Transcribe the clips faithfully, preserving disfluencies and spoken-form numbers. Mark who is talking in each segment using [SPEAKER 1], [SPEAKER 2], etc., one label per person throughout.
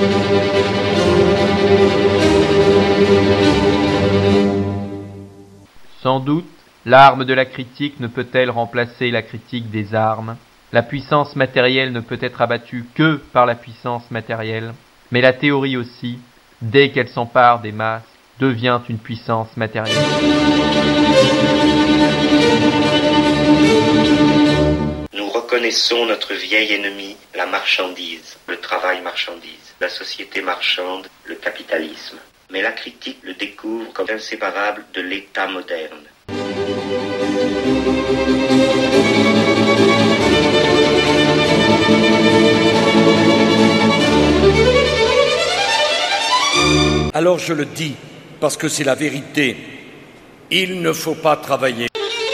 [SPEAKER 1] Sans doute, l'arme de la critique ne peut-elle remplacer la critique des armes. La puissance matérielle ne peut être abattue que par la puissance matérielle, mais la théorie aussi, dès qu'elle s'empare des masses, devient une puissance matérielle.
[SPEAKER 2] Nous reconnaissons notre vieil ennemi, la marchandise, le travail marchandise, la société marchande, le capitalisme. Mais la critique le découvre comme inséparable de l'État moderne.
[SPEAKER 3] Alors je le dis, parce que c'est la vérité, il ne faut pas travailler.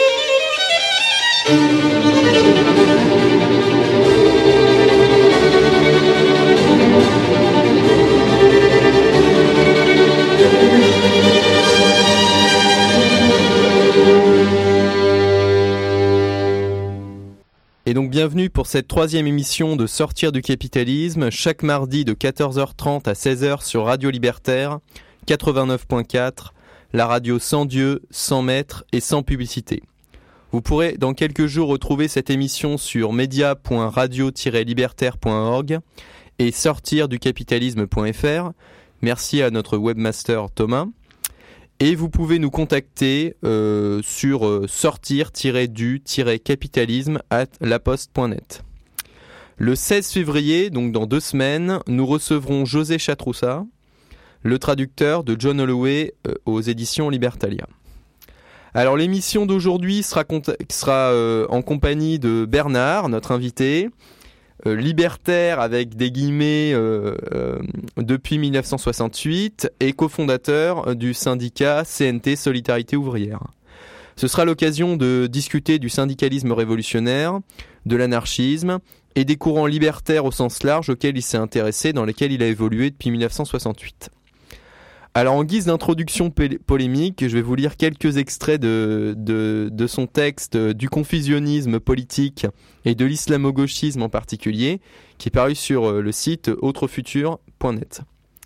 [SPEAKER 4] Et donc bienvenue pour cette troisième émission de Sortir du capitalisme, chaque mardi de quatorze heures trente à seize heures sur Radio Libertaire, quatre-vingt-neuf point quatre, la radio sans Dieu, sans maître et sans publicité. Vous pourrez dans quelques jours retrouver cette émission sur media point radio tiret libertaire point org et sortir du capitalisme point f r. Merci à notre webmaster Thomas. Et vous pouvez nous contacter euh, sur euh, sortir-du-capitalisme arobase laposte point net. Le seize février, donc dans deux semaines, nous recevrons José Chatroussa, le traducteur de John Holloway euh, aux éditions Libertalia. Alors l'émission d'aujourd'hui sera, cont- sera euh, en compagnie de Bernard, notre invité, euh, libertaire avec des guillemets euh, euh, depuis dix-neuf cent soixante-huit et cofondateur du syndicat C N T Solidarité Ouvrière. Ce sera l'occasion de discuter du syndicalisme révolutionnaire, de l'anarchisme et des courants libertaires au sens large auxquels il s'est intéressé, dans lesquels il a évolué depuis dix-neuf cent soixante-huit. Alors en guise d'introduction pé- polémique, je vais vous lire quelques extraits de, de, de son texte euh, du confusionnisme politique et de l'islamo-gauchisme en particulier, qui est paru sur euh, le site autrefutur point net.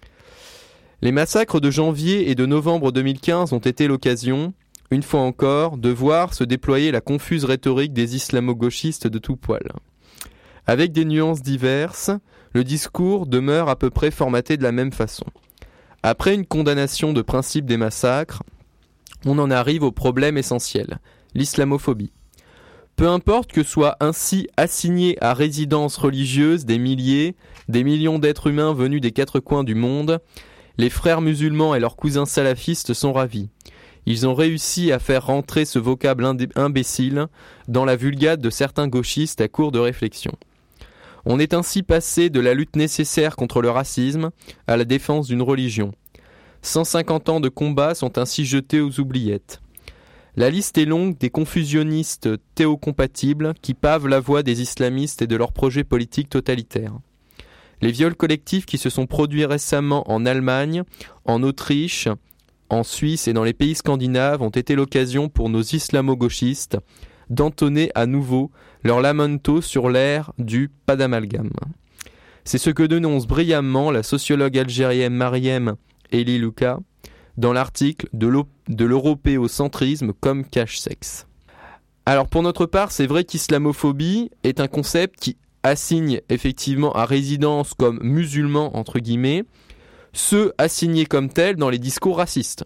[SPEAKER 4] Les massacres de janvier et de novembre deux mille quinze ont été l'occasion, une fois encore, de voir se déployer la confuse rhétorique des islamo-gauchistes de tout poil. Avec des nuances diverses, le discours demeure à peu près formaté de la même façon. Après une condamnation de principe des massacres, on en arrive au problème essentiel, l'islamophobie. Peu importe que soient ainsi assignés à résidence religieuse des milliers, des millions d'êtres humains venus des quatre coins du monde, les frères musulmans et leurs cousins salafistes sont ravis. Ils ont réussi à faire rentrer ce vocable indé- imbécile dans la vulgate de certains gauchistes à court de réflexion. On est ainsi passé de la lutte nécessaire contre le racisme à la défense d'une religion. cent cinquante ans de combat sont ainsi jetés aux oubliettes. La liste est longue des confusionnistes théocompatibles qui pavent la voie des islamistes et de leurs projets politiques totalitaires. Les viols collectifs qui se sont produits récemment en Allemagne, en Autriche, en Suisse et dans les pays scandinaves ont été l'occasion pour nos islamo-gauchistes d'entonner à nouveau leur lamento sur l'ère du « pas d'amalgame ». C'est ce que dénonce brillamment la sociologue algérienne Mariem Eli Louka dans l'article de, l'o- de l'européocentrisme comme cache-sexe. Alors pour notre part, c'est vrai qu'islamophobie est un concept qui assigne effectivement à résidence comme musulmans entre guillemets ceux assignés comme tels dans les discours racistes.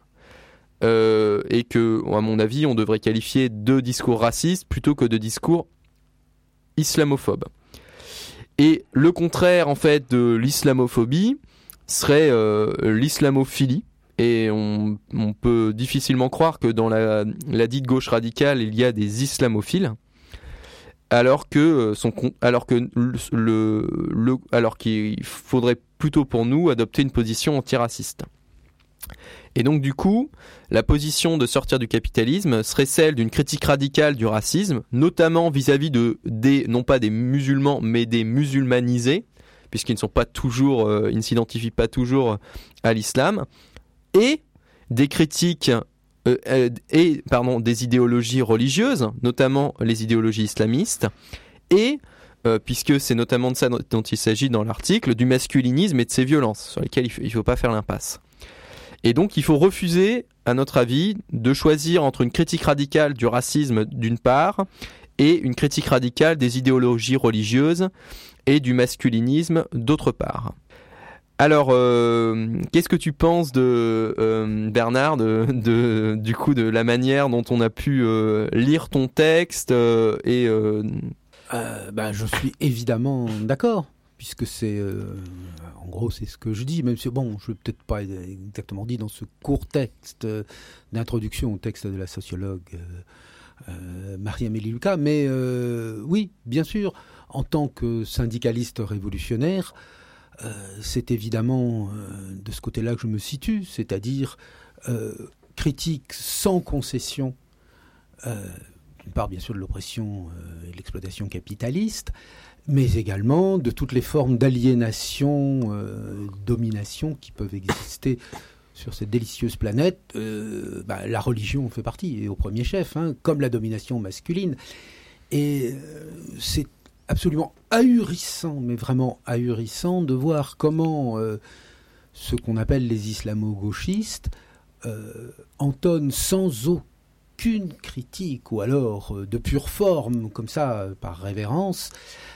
[SPEAKER 4] Euh, et que, à mon avis, on devrait qualifier de discours racistes plutôt que de discours islamophobes. Et le contraire, en fait, de l'islamophobie serait euh, l'islamophilie. Et on, on peut difficilement croire que dans la, la dite gauche radicale, il y a des islamophiles, alors que son, alors que le, le, le alors qu'il faudrait plutôt pour nous adopter une position antiraciste. Et donc du coup, la position de sortir du capitalisme serait celle d'une critique radicale du racisme, notamment vis-à-vis de des non pas des musulmans mais des musulmanisés, puisqu'ils ne sont pas toujours, euh, ils ne s'identifient pas toujours à l'islam, et des critiques euh, euh, et pardon des idéologies religieuses, notamment les idéologies islamistes, et euh, puisque c'est notamment de ça dont, dont il s'agit dans l'article, du masculinisme et de ses violences, sur lesquelles il ne faut pas faire l'impasse. Et donc il faut refuser, à notre avis, de choisir entre une critique radicale du racisme d'une part et une critique radicale des idéologies religieuses et du masculinisme d'autre part. Alors, euh, qu'est-ce que tu penses de euh, Bernard, de, de, du coup, de la manière dont on a pu euh, lire ton texte euh, et euh...
[SPEAKER 5] Euh, ben, je suis évidemment d'accord, puisque c'est, euh, en gros, c'est ce que je dis, même si, bon, je ne l'ai peut-être pas exactement dit dans ce court texte euh, d'introduction au texte de la sociologue euh, euh, Marie-Amélie Lucas, mais euh, oui, bien sûr, en tant que syndicaliste révolutionnaire, Euh, c'est évidemment euh, de ce côté-là que je me situe, c'est-à-dire euh, critique sans concession, euh, d'une part bien sûr de l'oppression euh, et de l'exploitation capitaliste, mais également de toutes les formes d'aliénation, euh, domination qui peuvent exister sur cette délicieuse planète. Euh, bah, la religion en fait partie, et au premier chef, hein, comme la domination masculine. Et euh, c'est absolument ahurissant, mais vraiment ahurissant, de voir comment euh, ce qu'on appelle les islamo-gauchistes euh, entonnent sans aucune critique, ou alors euh, de pure forme, comme ça, euh, par révérence,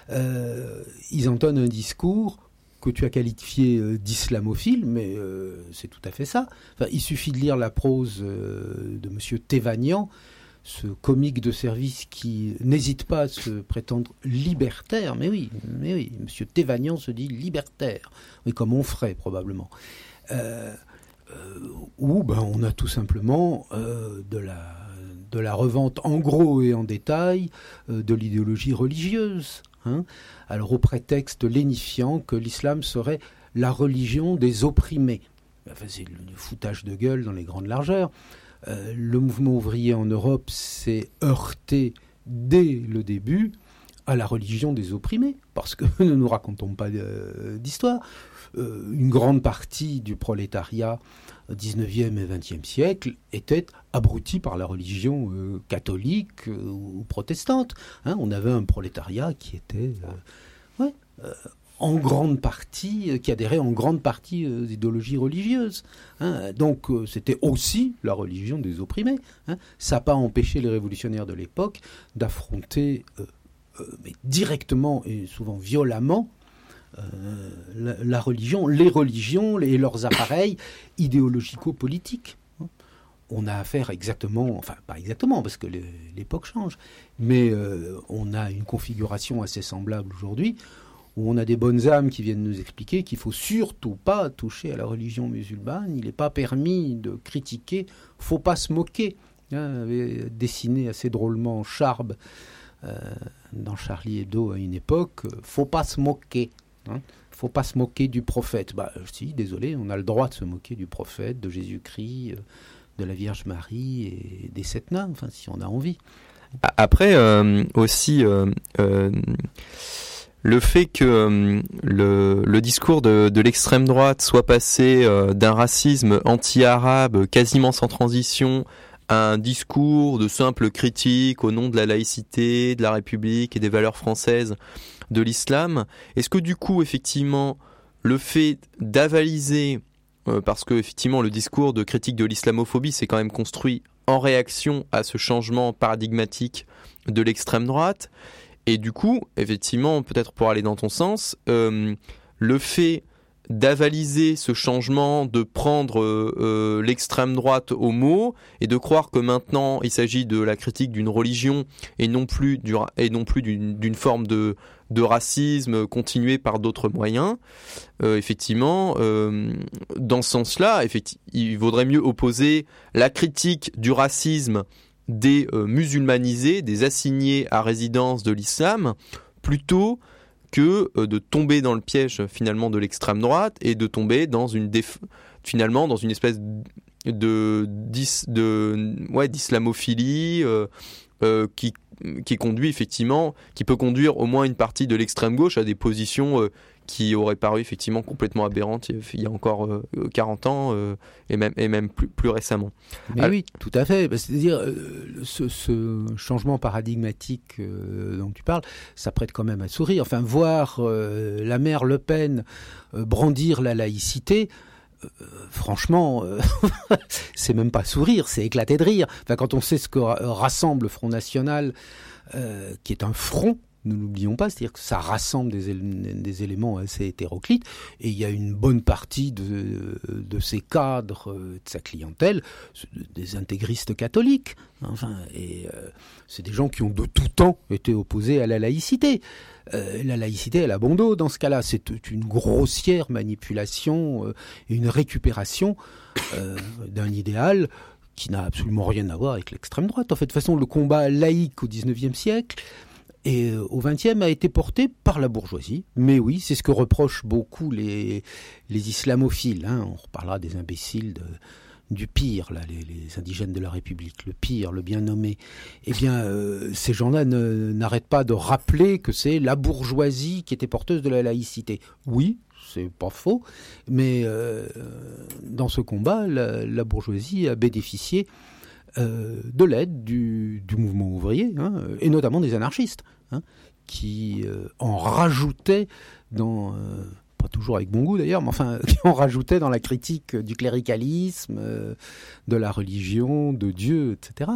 [SPEAKER 5] euh, ils entonnent un discours que tu as qualifié euh, d'islamophile, mais euh, c'est tout à fait ça. Enfin, il suffit de lire la prose euh, de M. Thévagnan, ce comique de service qui n'hésite pas à se prétendre libertaire. Mais oui, mais oui, M. Thévagnan se dit libertaire. Oui, comme on ferait probablement. Euh, euh, ou ben, on a tout simplement euh, de, la, de la revente en gros et en détail euh, de l'idéologie religieuse. Hein. Alors au prétexte lénifiant que l'islam serait la religion des opprimés. Enfin, c'est le foutage de gueule dans les grandes largeurs. Euh, le mouvement ouvrier en Europe s'est heurté dès le début à la religion des opprimés, parce que ne nous racontons pas euh, d'histoire. Euh, une grande partie du prolétariat dix-neuvième et vingtième siècle était abruti par la religion euh, catholique euh, ou protestante. Hein, on avait un prolétariat qui était euh, ouais, euh, en grande partie, qui adhérait en grande partie aux idéologies religieuses. Hein. Donc euh, c'était aussi la religion des opprimés. Hein. Ça n'a pas empêché les révolutionnaires de l'époque d'affronter euh, euh, mais directement et souvent violemment euh, la, la religion, les religions et leurs appareils idéologico-politiques. Hein. On a affaire exactement, enfin pas exactement parce que le, l'époque change, mais euh, on a une configuration assez semblable aujourd'hui, où on a des bonnes âmes qui viennent nous expliquer qu'il ne faut surtout pas toucher à la religion musulmane, il n'est pas permis de critiquer, il ne faut pas se moquer. Hein, avait dessiné assez drôlement Charb euh, dans Charlie Hebdo à une époque, il ne faut pas se moquer. Il hein, ne faut pas se moquer du prophète. Bah, si, désolé, on a le droit de se moquer du prophète, de Jésus-Christ, de la Vierge Marie et des sept nains, enfin, si on a envie.
[SPEAKER 4] Après, euh, aussi... Euh, euh... Le fait que euh, le, le discours de, de l'extrême droite soit passé euh, d'un racisme anti-arabe quasiment sans transition à un discours de simple critique au nom de la laïcité, de la République et des valeurs françaises de l'islam, est-ce que du coup, effectivement, le fait d'avaliser, euh, parce que effectivement le discours de critique de l'islamophobie s'est quand même construit en réaction à ce changement paradigmatique de l'extrême droite, et du coup, effectivement, peut-être pour aller dans ton sens, euh, le fait d'avaliser ce changement, de prendre euh, euh, l'extrême droite au mot et de croire que maintenant il s'agit de la critique d'une religion et non plus, du, et non plus d'une, d'une forme de, de racisme continué par d'autres moyens, euh, effectivement, euh, dans ce sens-là, effecti- il vaudrait mieux opposer la critique du racisme des euh, musulmanisés, des assignés à résidence de l'islam, plutôt que euh, de tomber dans le piège finalement de l'extrême droite et de tomber dans une déf- finalement dans une espèce de, d'is- de ouais, d'islamophilie euh, euh, qui qui conduit effectivement, qui peut conduire au moins une partie de l'extrême gauche à des positions euh, qui aurait paru effectivement complètement aberrante il y a encore euh, quarante ans euh, et même, et même plus, plus récemment.
[SPEAKER 5] Mais Alors, oui, tout à fait. C'est-à-dire, euh, ce, ce changement paradigmatique euh, dont tu parles, ça prête quand même à sourire. Enfin, voir euh, la mère Le Pen euh, brandir la laïcité, euh, franchement, euh, c'est même pas sourire, c'est éclater de rire. Enfin, quand on sait ce que rassemble le Front National, euh, qui est un front, nous n'oublions pas, c'est-à-dire que ça rassemble des, él- des éléments assez hétéroclites, et il y a une bonne partie de, de ses cadres, de sa clientèle, des intégristes catholiques. Enfin, et euh, c'est des gens qui ont de tout temps été opposés à la laïcité. Euh, la laïcité, elle a bon dos dans ce cas-là. C'est une grossière manipulation euh, et une récupération euh, d'un idéal qui n'a absolument rien à voir avec l'extrême droite. En fait, de toute façon, le combat laïque au dix-neuvième siècle et au vingtième a été porté par la bourgeoisie. Mais oui, c'est ce que reprochent beaucoup les, les islamophiles. Hein. On reparlera des imbéciles de, du pire, là, les, les indigènes de la République, le pire, le bien nommé. Eh bien, euh, ces gens-là ne, n'arrêtent pas de rappeler que c'est la bourgeoisie qui était porteuse de la laïcité. Oui, c'est pas faux, mais euh, dans ce combat, la, la bourgeoisie a bénéficié Euh, de l'aide du, du mouvement ouvrier, hein, et notamment des anarchistes, hein, qui euh, en rajoutaient dans, euh, pas toujours avec bon goût d'ailleurs, mais enfin, qui en rajoutaient dans la critique du cléricalisme, euh, de la religion, de Dieu, et cetera.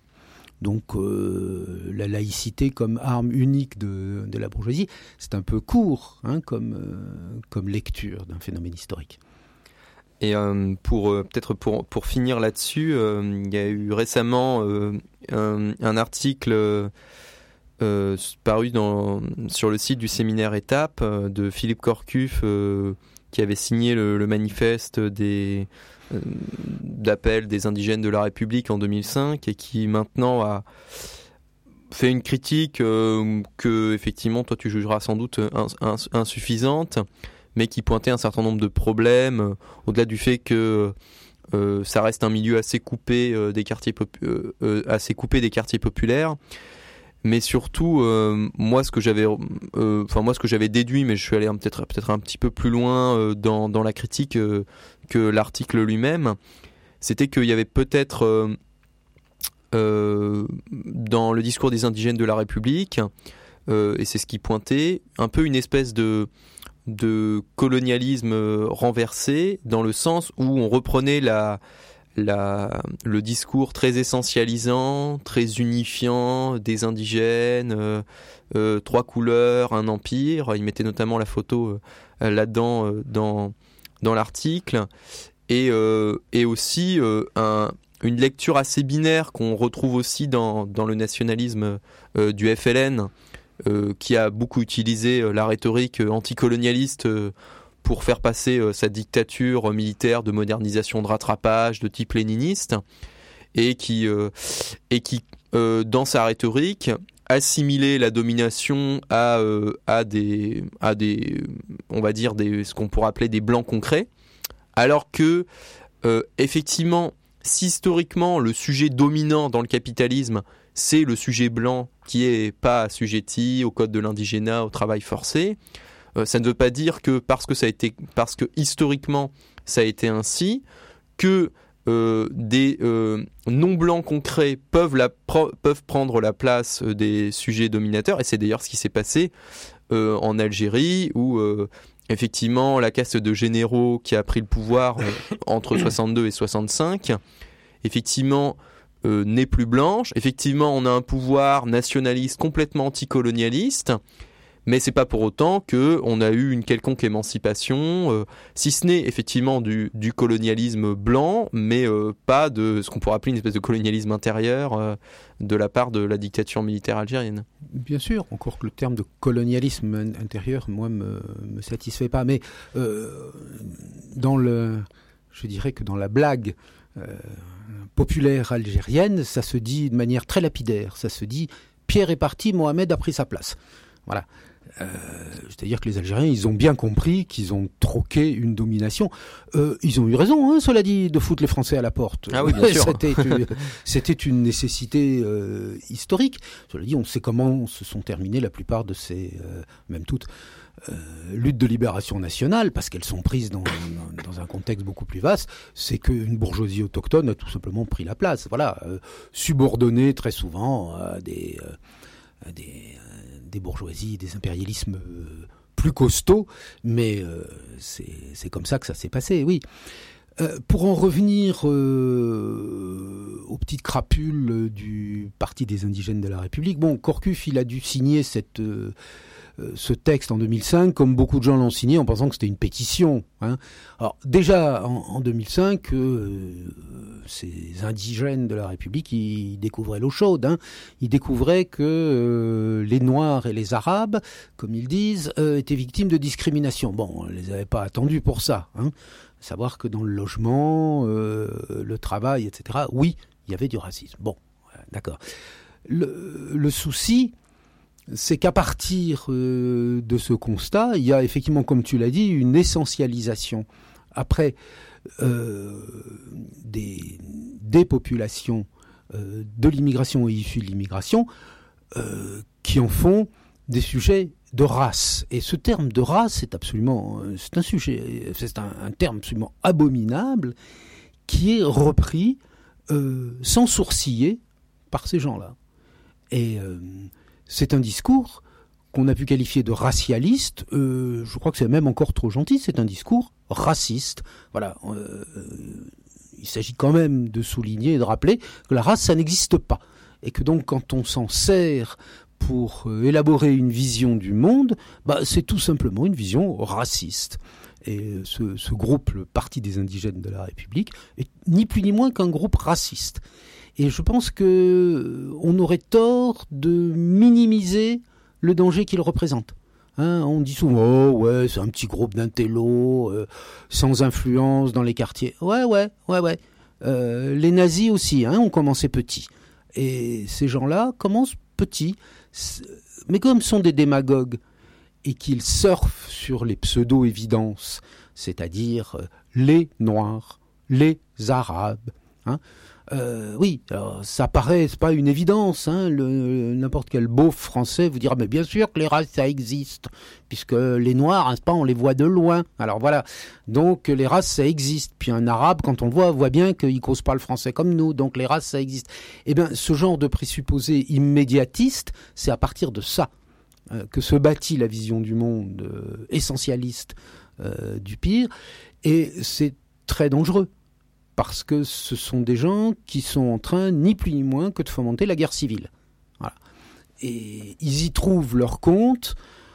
[SPEAKER 5] Donc euh, la laïcité comme arme unique de, de la bourgeoisie, c'est un peu court, hein, comme, euh, comme lecture d'un phénomène historique.
[SPEAKER 4] Et euh, pour euh, peut-être pour pour finir là-dessus, euh, il y a eu récemment euh, un, un article euh, euh, paru dans sur le site du séminaire Étape euh, de Philippe Corcuff euh, qui avait signé le, le manifeste des euh, d'appel des indigènes de la République en deux mille cinq et qui maintenant a fait une critique euh, que effectivement toi tu jugeras sans doute ins, ins, insuffisante, mais qui pointait un certain nombre de problèmes, euh, au-delà du fait que euh, ça reste un milieu assez coupé, euh, des quartiers popu- euh, euh, assez coupé des quartiers populaires. Mais surtout, euh, moi, ce que j'avais, euh, enfin moi, ce que j'avais déduit, mais je suis allé un, peut-être, peut-être un petit peu plus loin euh, dans, dans la critique euh, que l'article lui-même, c'était qu'il y avait peut-être euh, euh, dans le discours des indigènes de la République, euh, et c'est ce qui pointait, un peu une espèce de de colonialisme renversé, dans le sens où on reprenait la, la, le discours très essentialisant, très unifiant des indigènes, euh, euh, trois couleurs, un empire. Il mettait notamment la photo euh, là-dedans euh, dans, dans l'article. Et, euh, et aussi euh, un, une lecture assez binaire qu'on retrouve aussi dans, dans le nationalisme euh, du F L N, Euh, qui a beaucoup utilisé euh, la rhétorique euh, anticolonialiste euh, pour faire passer euh, sa dictature militaire de modernisation de rattrapage de type léniniste, et qui, euh, et qui euh, dans sa rhétorique, assimilait la domination à, euh, à, des, à des, on va dire, des, ce qu'on pourrait appeler des blancs concrets, alors que, euh, effectivement, si historiquement, le sujet dominant dans le capitalisme, c'est le sujet blanc qui est pas assujetti au code de l'indigénat, au travail forcé. Euh, ça ne veut pas dire que parce que ça a été, parce que historiquement ça a été ainsi, que euh, des euh, non blancs concrets peuvent la pro- peuvent prendre la place des sujets dominateurs. Et c'est d'ailleurs ce qui s'est passé euh, en Algérie, où euh, effectivement la caste de généraux qui a pris le pouvoir euh, entre soixante-deux et soixante-cinq, effectivement. Euh, n'est plus blanche. Effectivement, on a un pouvoir nationaliste complètement anticolonialiste, mais c'est pas pour autant que on a eu une quelconque émancipation, euh, si ce n'est effectivement du, du colonialisme blanc, mais euh, pas de ce qu'on pourrait appeler une espèce de colonialisme intérieur euh, de la part de la dictature militaire algérienne.
[SPEAKER 5] Bien sûr, encore que le terme de colonialisme intérieur, moi, me, me satisfait pas, mais euh, dans le, je dirais que dans la blague euh, populaire algérienne, ça se dit de manière très lapidaire. Ça se dit « Pierre est parti, Mohamed a pris sa place ». Voilà. Euh, c'est-à-dire que les Algériens, ils ont bien compris qu'ils ont troqué une domination. Euh, ils ont eu raison, hein, cela dit, de foutre les Français à la porte.
[SPEAKER 4] Ah oui, bien sûr.
[SPEAKER 5] C'était une, c'était une nécessité euh, historique. Cela dit, on sait comment se sont terminées la plupart de ces, euh, même toutes, euh, luttes de libération nationale, parce qu'elles sont prises dans, dans, dans un contexte beaucoup plus vaste, c'est qu'une bourgeoisie autochtone a tout simplement pris la place. Voilà, euh, subordonnée très souvent à des, euh, à des, euh, des bourgeoisies, des impérialismes euh, plus costauds, mais euh, c'est, c'est comme ça que ça s'est passé, oui. Euh, pour en revenir euh, aux petites crapules du Parti des indigènes de la République, bon, Corcuff, il a dû signer cette, euh, ce texte en deux mille cinq, comme beaucoup de gens l'ont signé en pensant que c'était une pétition. Hein. Alors déjà, en, en deux mille cinq, euh, ces indigènes de la République, ils découvraient l'eau chaude. Hein. Ils découvraient que euh, les Noirs et les Arabes, comme ils disent, euh, étaient victimes de discrimination. Bon, on ne les avait pas attendus pour ça, hein. Savoir que dans le logement, euh, le travail, et cetera, oui, il y avait du racisme. Bon, d'accord. Le, le souci, c'est qu'à partir euh, de ce constat, il y a effectivement, comme tu l'as dit, une essentialisation. Après, euh, des, des populations euh, de l'immigration et issues de l'immigration euh, qui en font des sujets de race. Et ce terme de race, c'est absolument, c'est un sujet, c'est un, un terme absolument abominable qui est repris euh, sans sourciller par ces gens-là. Et euh, c'est un discours qu'on a pu qualifier de racialiste. Euh, je crois que c'est même encore trop gentil. C'est un discours raciste. Voilà. Euh, il s'agit quand même de souligner et de rappeler que la race, ça n'existe pas. Et que donc, quand on s'en sert pour euh, élaborer une vision du monde, bah, c'est tout simplement une vision raciste. Et euh, ce, ce groupe, le Parti des indigènes de la République, est ni plus ni moins qu'un groupe raciste. Et je pense que euh, on aurait tort de minimiser le danger qu'il représente. Hein, on dit souvent, oh ouais, c'est un petit groupe d'intellos, euh, sans influence dans les quartiers. Ouais, ouais, ouais, ouais. Euh, les nazis aussi, hein, ont commencé petits. Et ces gens-là commencent petits, mais comme sont des démagogues et qu'ils surfent sur les pseudo-évidences, c'est-à-dire les Noirs, les Arabes, hein, euh, oui, alors, ça paraît, c'est pas une évidence, hein, le, n'importe quel beauf français vous dira, mais bien sûr que les races ça existe, puisque les Noirs, hein, pas, on les voit de loin. Alors voilà, donc les races ça existe. Puis un Arabe, quand on le voit, voit bien qu'il cause pas le français comme nous, donc les races ça existe. Eh bien, ce genre de présupposé immédiatiste, c'est à partir de ça euh, que se bâtit la vision du monde euh, essentialiste euh, du pire, et c'est très dangereux. Parce que ce sont des gens qui sont en train, ni plus ni moins, que de fomenter la guerre civile. Voilà. Et ils y trouvent leur compte,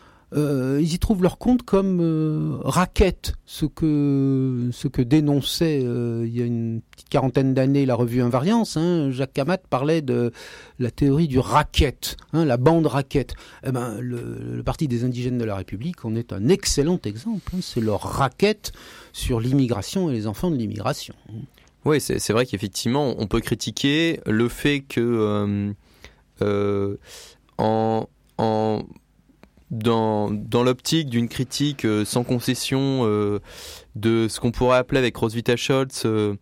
[SPEAKER 5] euh, ils y trouvent leur compte comme euh, racket, ce que, ce que dénonçait euh, il y a une petite quarantaine d'années la revue Invariance. Hein, Jacques Camat parlait de la théorie du racket, hein, la bande racket. Eh ben, le, le Parti des indigènes de la République en est un excellent exemple. Hein, c'est leur racket sur l'immigration et les enfants de l'immigration.
[SPEAKER 4] Oui, c'est, c'est vrai qu'effectivement, on peut critiquer le fait que euh, euh, en, en, dans, dans l'optique d'une critique euh, sans concession euh, de ce qu'on pourrait appeler avec Roswitha Scholz euh,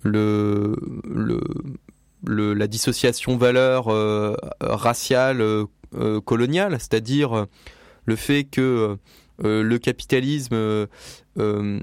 [SPEAKER 4] le, le, le, la dissociation valeur euh, raciale euh, euh, coloniale, c'est-à-dire euh, le fait que euh, le capitalisme euh, euh,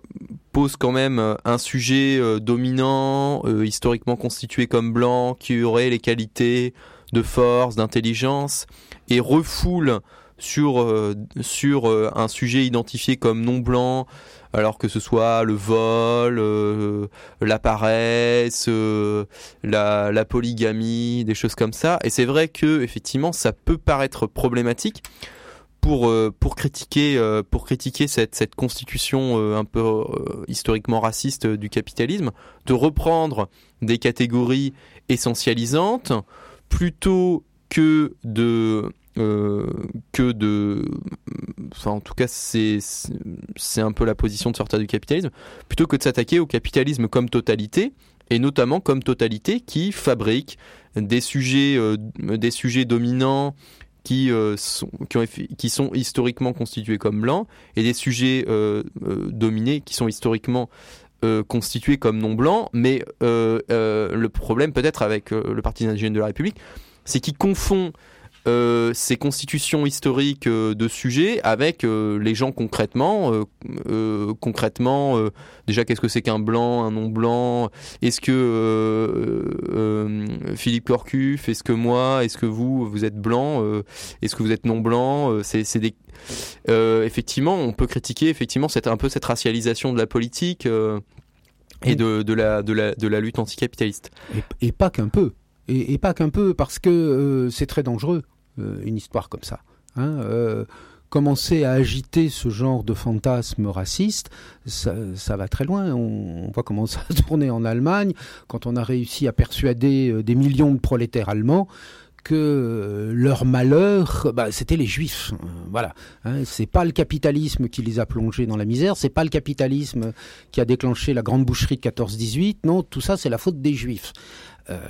[SPEAKER 4] pose quand même un sujet euh, dominant, euh, historiquement constitué comme blanc, qui aurait les qualités de force, d'intelligence, et refoule sur, euh, sur euh, un sujet identifié comme non blanc, alors que ce soit le vol, euh, la paresse, euh, la, la polygamie, des choses comme ça. Et c'est vrai que effectivement, ça peut paraître problématique pour euh, pour critiquer euh, pour critiquer cette cette constitution euh, un peu euh, historiquement raciste euh, du capitalisme, de reprendre des catégories essentialisantes plutôt que de euh, que de enfin en tout cas c'est c'est un peu la position de sortir du capitalisme, plutôt que de s'attaquer au capitalisme comme totalité, et notamment comme totalité qui fabrique des sujets euh, des sujets dominants qui, euh, sont, qui, ont, qui sont historiquement constitués comme blancs, et des sujets euh, euh, dominés qui sont historiquement euh, constitués comme non blancs. Mais euh, euh, le problème peut-être avec euh, le Parti des indigènes de la République, c'est qu'il confond euh, ces constitutions historiques euh, de sujets avec euh, les gens concrètement. Euh, euh, concrètement, euh, déjà, qu'est-ce que c'est qu'un blanc, un non-blanc? Est-ce que euh, euh, Philippe Corcuff, est-ce que moi, est-ce que vous, vous êtes blanc? euh, Est-ce que vous êtes non-blanc? euh, c'est, c'est des... euh, Effectivement, on peut critiquer effectivement cette, un peu cette racialisation de la politique euh, et de, de, la, de, la, de la lutte anticapitaliste.
[SPEAKER 5] Et, et pas qu'un peu. Et, et pas qu'un peu, parce que euh, c'est très dangereux, euh, une histoire comme ça. Hein, euh, commencer à agiter ce genre de fantasme raciste, ça, ça va très loin. On, on voit comment ça a tourné en Allemagne, quand on a réussi à persuader euh, des millions de prolétaires allemands que euh, leur malheur, bah, c'était les Juifs. Euh, voilà. Hein, c'est pas le capitalisme qui les a plongés dans la misère, c'est pas le capitalisme qui a déclenché la grande boucherie de quatorze dix-huit. Non, tout ça, c'est la faute des Juifs. Euh,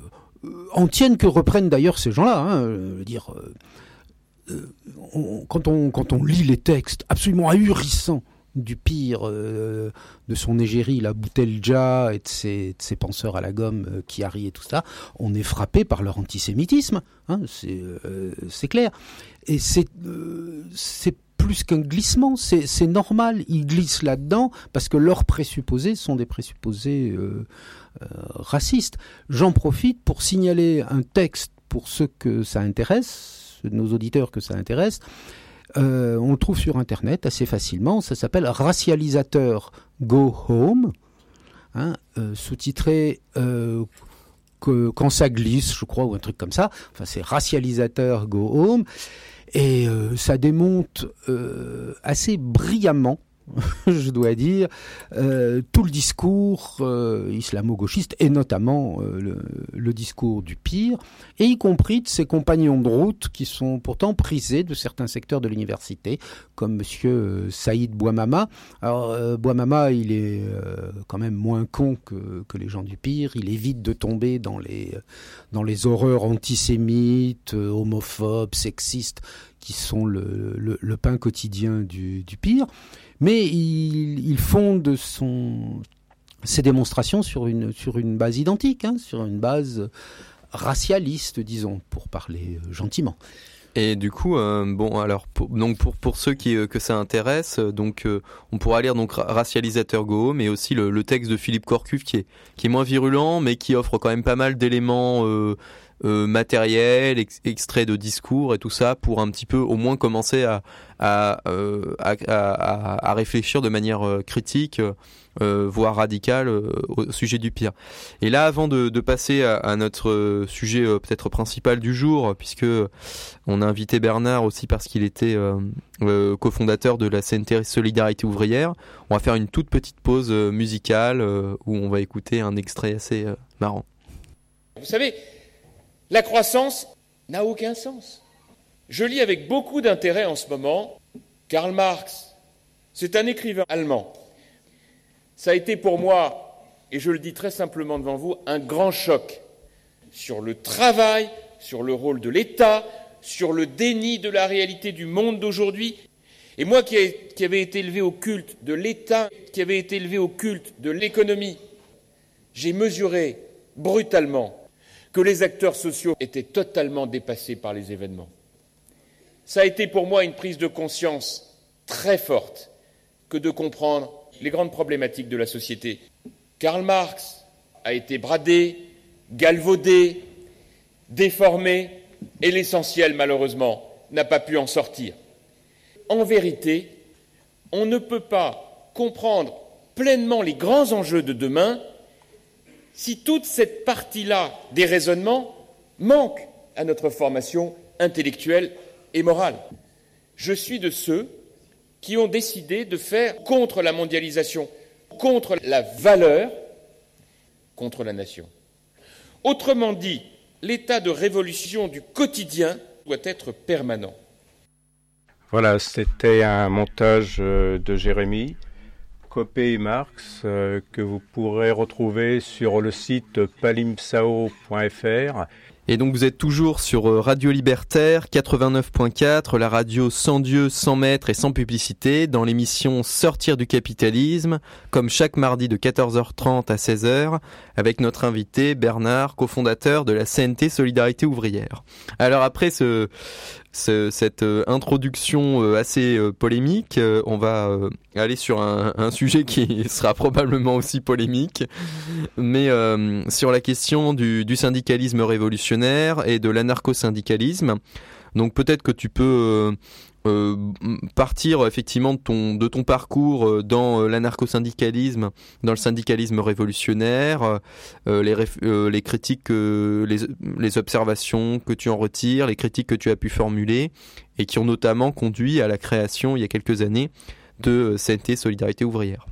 [SPEAKER 5] en tiennent que reprennent d'ailleurs ces gens-là. Hein, euh, dire, euh, euh, on, quand, on, quand on lit les textes absolument ahurissants du pire euh, de son égérie, la Boutelja et de ses, de ses penseurs à la gomme, euh, Chiari et tout ça, on est frappé par leur antisémitisme, hein, c'est, euh, c'est clair. Et c'est, euh, c'est plus qu'un glissement, c'est, c'est normal, ils glissent là-dedans parce que leurs présupposés sont des présupposés euh, euh, racistes. J'en profite pour signaler un texte pour ceux que ça intéresse, nos auditeurs que ça intéresse. Euh, on le trouve sur Internet assez facilement. Ça s'appelle « Racialisateur Go Home hein, », euh, sous-titré euh, que, « Quand ça glisse », je crois, ou un truc comme ça. Enfin, c'est « Racialisateur Go Home ». Et euh, ça démonte euh, assez brillamment, je dois dire, euh, tout le discours euh, islamo-gauchiste, et notamment euh, le, le discours du pire, et y compris de ses compagnons de route qui sont pourtant prisés de certains secteurs de l'université, comme monsieur Saïd Bouamama. Alors, euh, Bouamama, il est euh, quand même moins con que, que les gens du pire, il évite de tomber dans les, dans les horreurs antisémites, euh, homophobes, sexistes, qui sont le, le, le pain quotidien du, du pire. Mais il, il fonde son, ses démonstrations sur une, sur une base identique, hein, sur une base racialiste, disons, pour parler gentiment.
[SPEAKER 4] Et du coup, euh, bon, alors, pour, donc pour pour ceux qui euh, que ça intéresse, donc euh, on pourra lire donc Racialisateur Go, mais aussi le, le texte de Philippe Corcuff qui est qui est moins virulent, mais qui offre quand même pas mal d'éléments euh, euh, matériels, ex, extraits de discours et tout ça pour un petit peu au moins commencer à à euh, à, à, à réfléchir de manière euh, critique. Euh, voire radical euh, au sujet du pire. Et là, avant de, de passer à, à notre euh, sujet euh, peut-être principal du jour, puisque on a invité Bernard aussi parce qu'il était euh, euh, cofondateur de la C N T Solidarité Ouvrière, on va faire une toute petite pause euh, musicale euh, où on va écouter un extrait assez euh, marrant.
[SPEAKER 6] Vous savez, la croissance n'a aucun sens. Je lis avec beaucoup d'intérêt en ce moment Karl Marx. C'est un écrivain allemand. Ça a été pour moi, et je le dis très simplement devant vous, un grand choc sur le travail, sur le rôle de l'État, sur le déni de la réalité du monde d'aujourd'hui. Et moi qui, ai, qui avais été élevé au culte de l'État, qui avait été élevé au culte de l'économie, j'ai mesuré brutalement que les acteurs sociaux étaient totalement dépassés par les événements. Ça a été pour moi une prise de conscience très forte que de comprendre les grandes problématiques de la société. Karl Marx a été bradé, galvaudé, déformé, et l'essentiel, malheureusement, n'a pas pu en sortir. En vérité, on ne peut pas comprendre pleinement les grands enjeux de demain si toute cette partie-là des raisonnements manque à notre formation intellectuelle et morale. Je suis de ceux qui ont décidé de faire contre la mondialisation, contre la valeur, contre la nation. Autrement dit, l'état de révolution du quotidien doit être permanent.
[SPEAKER 7] Voilà, c'était un montage de Jérémy, Copé et Marx, que vous pourrez retrouver sur le site palimpsao point f r.
[SPEAKER 4] Et donc vous êtes toujours sur Radio Libertaire quatre-vingt-neuf point quatre, la radio sans Dieu, sans maître et sans publicité, dans l'émission Sortir du capitalisme, comme chaque mardi de quatorze heures trente à seize heures, avec notre invité Bernard, cofondateur de la C N T Solidarité Ouvrière. Alors après ce, ce, cette euh, introduction euh, assez euh, polémique, euh, on va euh, aller sur un, un sujet qui sera probablement aussi polémique, mais euh, sur la question du, du syndicalisme révolutionnaire et de l'anarcho-syndicalisme. Donc peut-être que tu peux euh, euh, partir effectivement de ton, de ton parcours dans euh, l'anarcho-syndicalisme, dans le syndicalisme révolutionnaire, euh, les, réf- euh, les critiques, euh, les, les observations que tu en retires, les critiques que tu as pu formuler et qui ont notamment conduit à la création il y a quelques années de C N T Solidarité Ouvrière.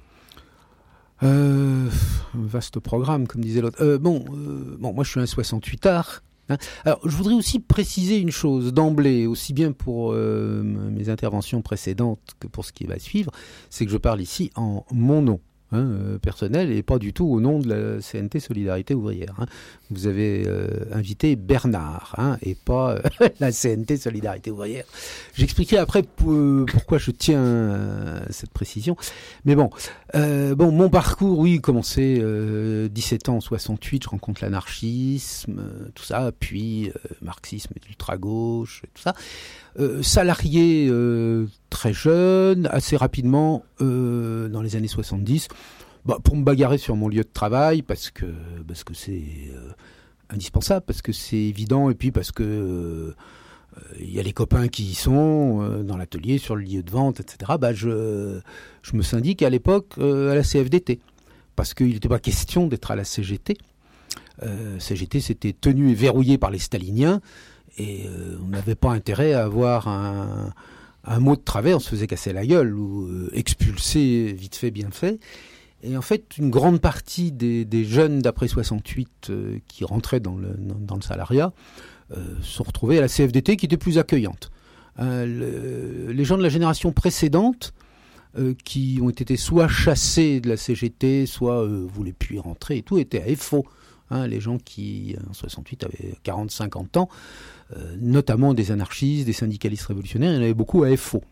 [SPEAKER 5] Euh, vaste programme, comme disait l'autre. Euh, bon, euh, bon, moi je suis un soixante-huitard. Hein. Alors, je voudrais aussi préciser une chose d'emblée, aussi bien pour euh, mes interventions précédentes que pour ce qui va suivre, c'est que je parle ici en mon nom. Hein, euh, personnel et pas du tout au nom de la C N T Solidarité Ouvrière. Hein. Vous avez euh, invité Bernard hein, et pas euh, la C N T Solidarité Ouvrière. J'expliquerai après p- pourquoi je tiens euh, cette précision. Mais bon, euh, bon, mon parcours, oui, commencé euh, dix-sept ans en soixante-huit, je rencontre l'anarchisme, euh, tout ça, puis euh, marxisme d'ultra-gauche, tout ça. Euh, salarié euh, très jeune, assez rapidement, euh, dans les années soixante-dix, bah, pour me bagarrer sur mon lieu de travail, parce que parce que c'est euh, indispensable, parce que c'est évident, et puis parce que euh, il y a les copains qui y sont, euh, dans l'atelier, sur le lieu de vente, et cetera. Bah, je, je me syndique à l'époque euh, à la C F D T, parce qu'il n'était pas question d'être à la C G T. Euh, C G T, c'était tenu et verrouillé par les staliniens, et euh, on n'avait pas intérêt à avoir un, un mot de travers, on se faisait casser la gueule ou euh, expulser vite fait, bien fait. Et en fait, une grande partie des, des jeunes d'après soixante-huit euh, qui rentraient dans le, dans le salariat euh, se sont retrouvés à la C F D T qui était plus accueillante. Euh, le, les gens de la génération précédente euh, qui ont été soit chassés de la C G T, soit euh, voulaient plus y rentrer et tout, étaient à F O. Hein, les gens qui, en soixante-huit, avaient quarante à cinquante ans, euh, notamment des anarchistes, des syndicalistes révolutionnaires, il y en avait beaucoup à F O.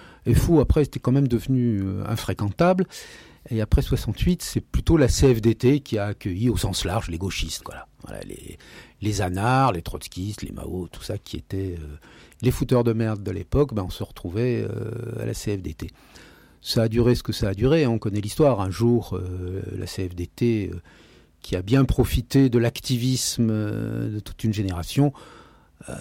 [SPEAKER 5] F O, après, c'était quand même devenu euh, infréquentable. Et après soixante-huit, c'est plutôt la C F D T qui a accueilli au sens large les gauchistes. Voilà. Voilà, les, les anards, les trotskistes, les Mao, tout ça qui étaient euh, les fouteurs de merde de l'époque, ben, on se retrouvait euh, à la C F D T. Ça a duré ce que ça a duré, hein, on connaît l'histoire. Un jour, euh, la C F D T... Euh, qui a bien profité de l'activisme de toute une génération, euh,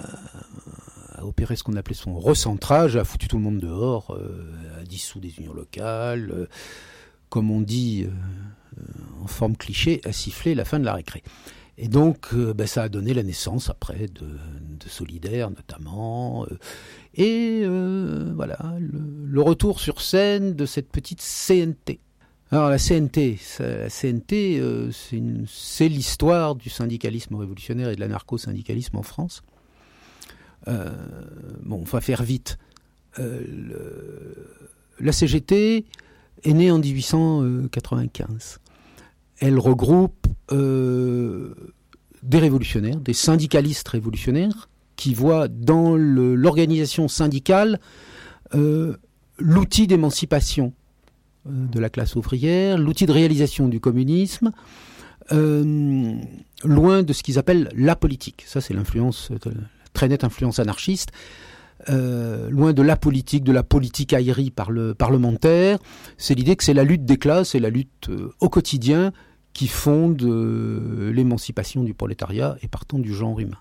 [SPEAKER 5] a opéré ce qu'on appelait son recentrage, a foutu tout le monde dehors, euh, a dissous des unions locales, euh, comme on dit euh, en forme cliché, a sifflé la fin de la récré. Et donc, euh, ben, ça a donné la naissance après de, de Solidaire notamment, euh, et euh, voilà, le, le retour sur scène de cette petite C N T. Alors la C N T, la C N T, euh, c'est, une, c'est l'histoire du syndicalisme révolutionnaire et de l'anarcho-syndicalisme en France. Euh, bon, on va faire vite. Euh, le, la C G T est née en dix-huit cent quatre-vingt-quinze. Elle regroupe euh, des révolutionnaires, des syndicalistes révolutionnaires, qui voient dans le, l'organisation syndicale euh, l'outil d'émancipation de la classe ouvrière, l'outil de réalisation du communisme, euh, loin de ce qu'ils appellent la politique. Ça, c'est l'influence, la très nette influence anarchiste, euh, loin de la politique, de la politicaillerie par le parlementaire. C'est l'idée que c'est la lutte des classes et la lutte euh, au quotidien qui fonde euh, l'émancipation du prolétariat et partant du genre humain.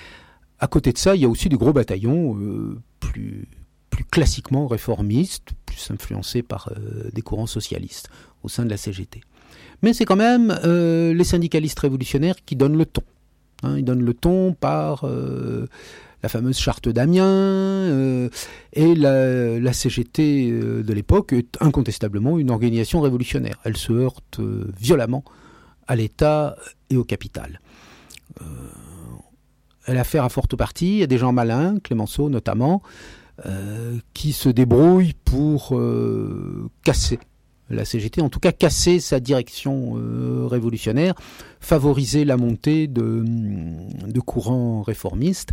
[SPEAKER 5] À côté de ça, il y a aussi des gros bataillons euh, plus... plus classiquement réformistes, plus influencés par euh, des courants socialistes au sein de la C G T. Mais c'est quand même euh, les syndicalistes révolutionnaires qui donnent le ton. Hein, ils donnent le ton par euh, la fameuse charte d'Amiens, euh, et la, la C G T euh, de l'époque est incontestablement une organisation révolutionnaire. Elle se heurte euh, violemment à l'État et au capital. Euh, elle a affaire à forte partie, il y a des gens malins, Clémenceau notamment, Euh, qui se débrouillent pour euh, casser la C G T, en tout cas casser sa direction euh, révolutionnaire, favoriser la montée de, de courants réformistes.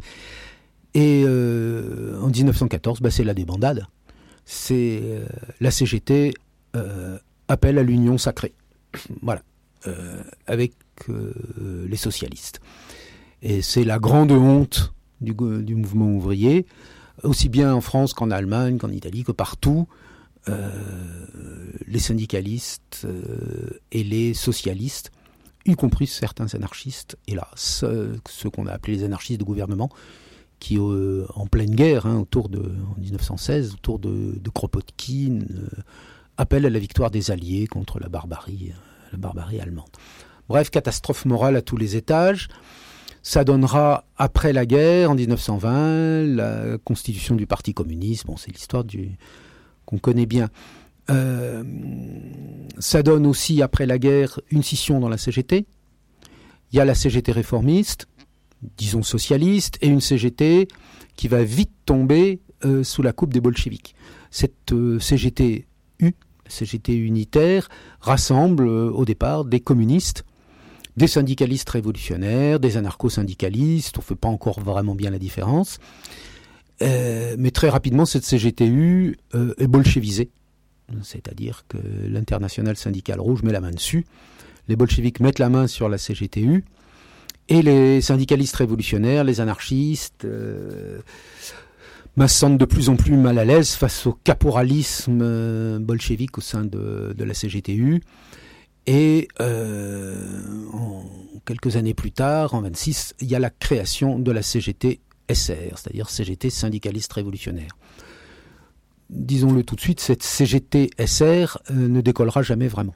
[SPEAKER 5] Et euh, en dix-neuf cent quatorze, bah, c'est la débandade. C'est euh, la C G T euh, appelle à l'union sacrée, voilà, euh, avec euh, les socialistes. Et c'est la grande honte du, du mouvement ouvrier, aussi bien en France qu'en Allemagne, qu'en Italie, que partout. Euh, les syndicalistes euh, et les socialistes, y compris certains anarchistes, hélas, euh, ceux qu'on a appelés les anarchistes de gouvernement, qui, euh, en pleine guerre, hein, autour de, en dix-neuf cent seize, autour de, de Kropotkin, euh, appellent à la victoire des Alliés contre la barbarie, la barbarie allemande. Bref, catastrophe morale à tous les étages. Ça donnera, après la guerre, en dix-neuf cent vingt, la constitution du Parti communiste. Bon, c'est l'histoire du... qu'on connaît bien. Euh, ça donne aussi, après la guerre, une scission dans la C G T. Il y a la C G T réformiste, disons socialiste, et une C G T qui va vite tomber euh, sous la coupe des bolcheviks. Cette euh, C G T U, C G T unitaire, rassemble euh, au départ des communistes, des syndicalistes révolutionnaires, des anarcho-syndicalistes, on ne fait pas encore vraiment bien la différence. Euh, mais très rapidement, cette C G T U euh, est bolchevisée. C'est-à-dire que l'internationale syndicale rouge met la main dessus. Les bolcheviks mettent la main sur la C G T U. Et les syndicalistes révolutionnaires, les anarchistes, euh, bah, se sentent de plus en plus mal à l'aise face au caporalisme euh, bolchevique au sein de, de la C G T U. Et euh, en, quelques années plus tard, en vingt-six, il y a la création de la C G T S R, c'est-à-dire C G T syndicaliste révolutionnaire. Disons-le tout de suite, cette C G T S R euh, ne décollera jamais vraiment.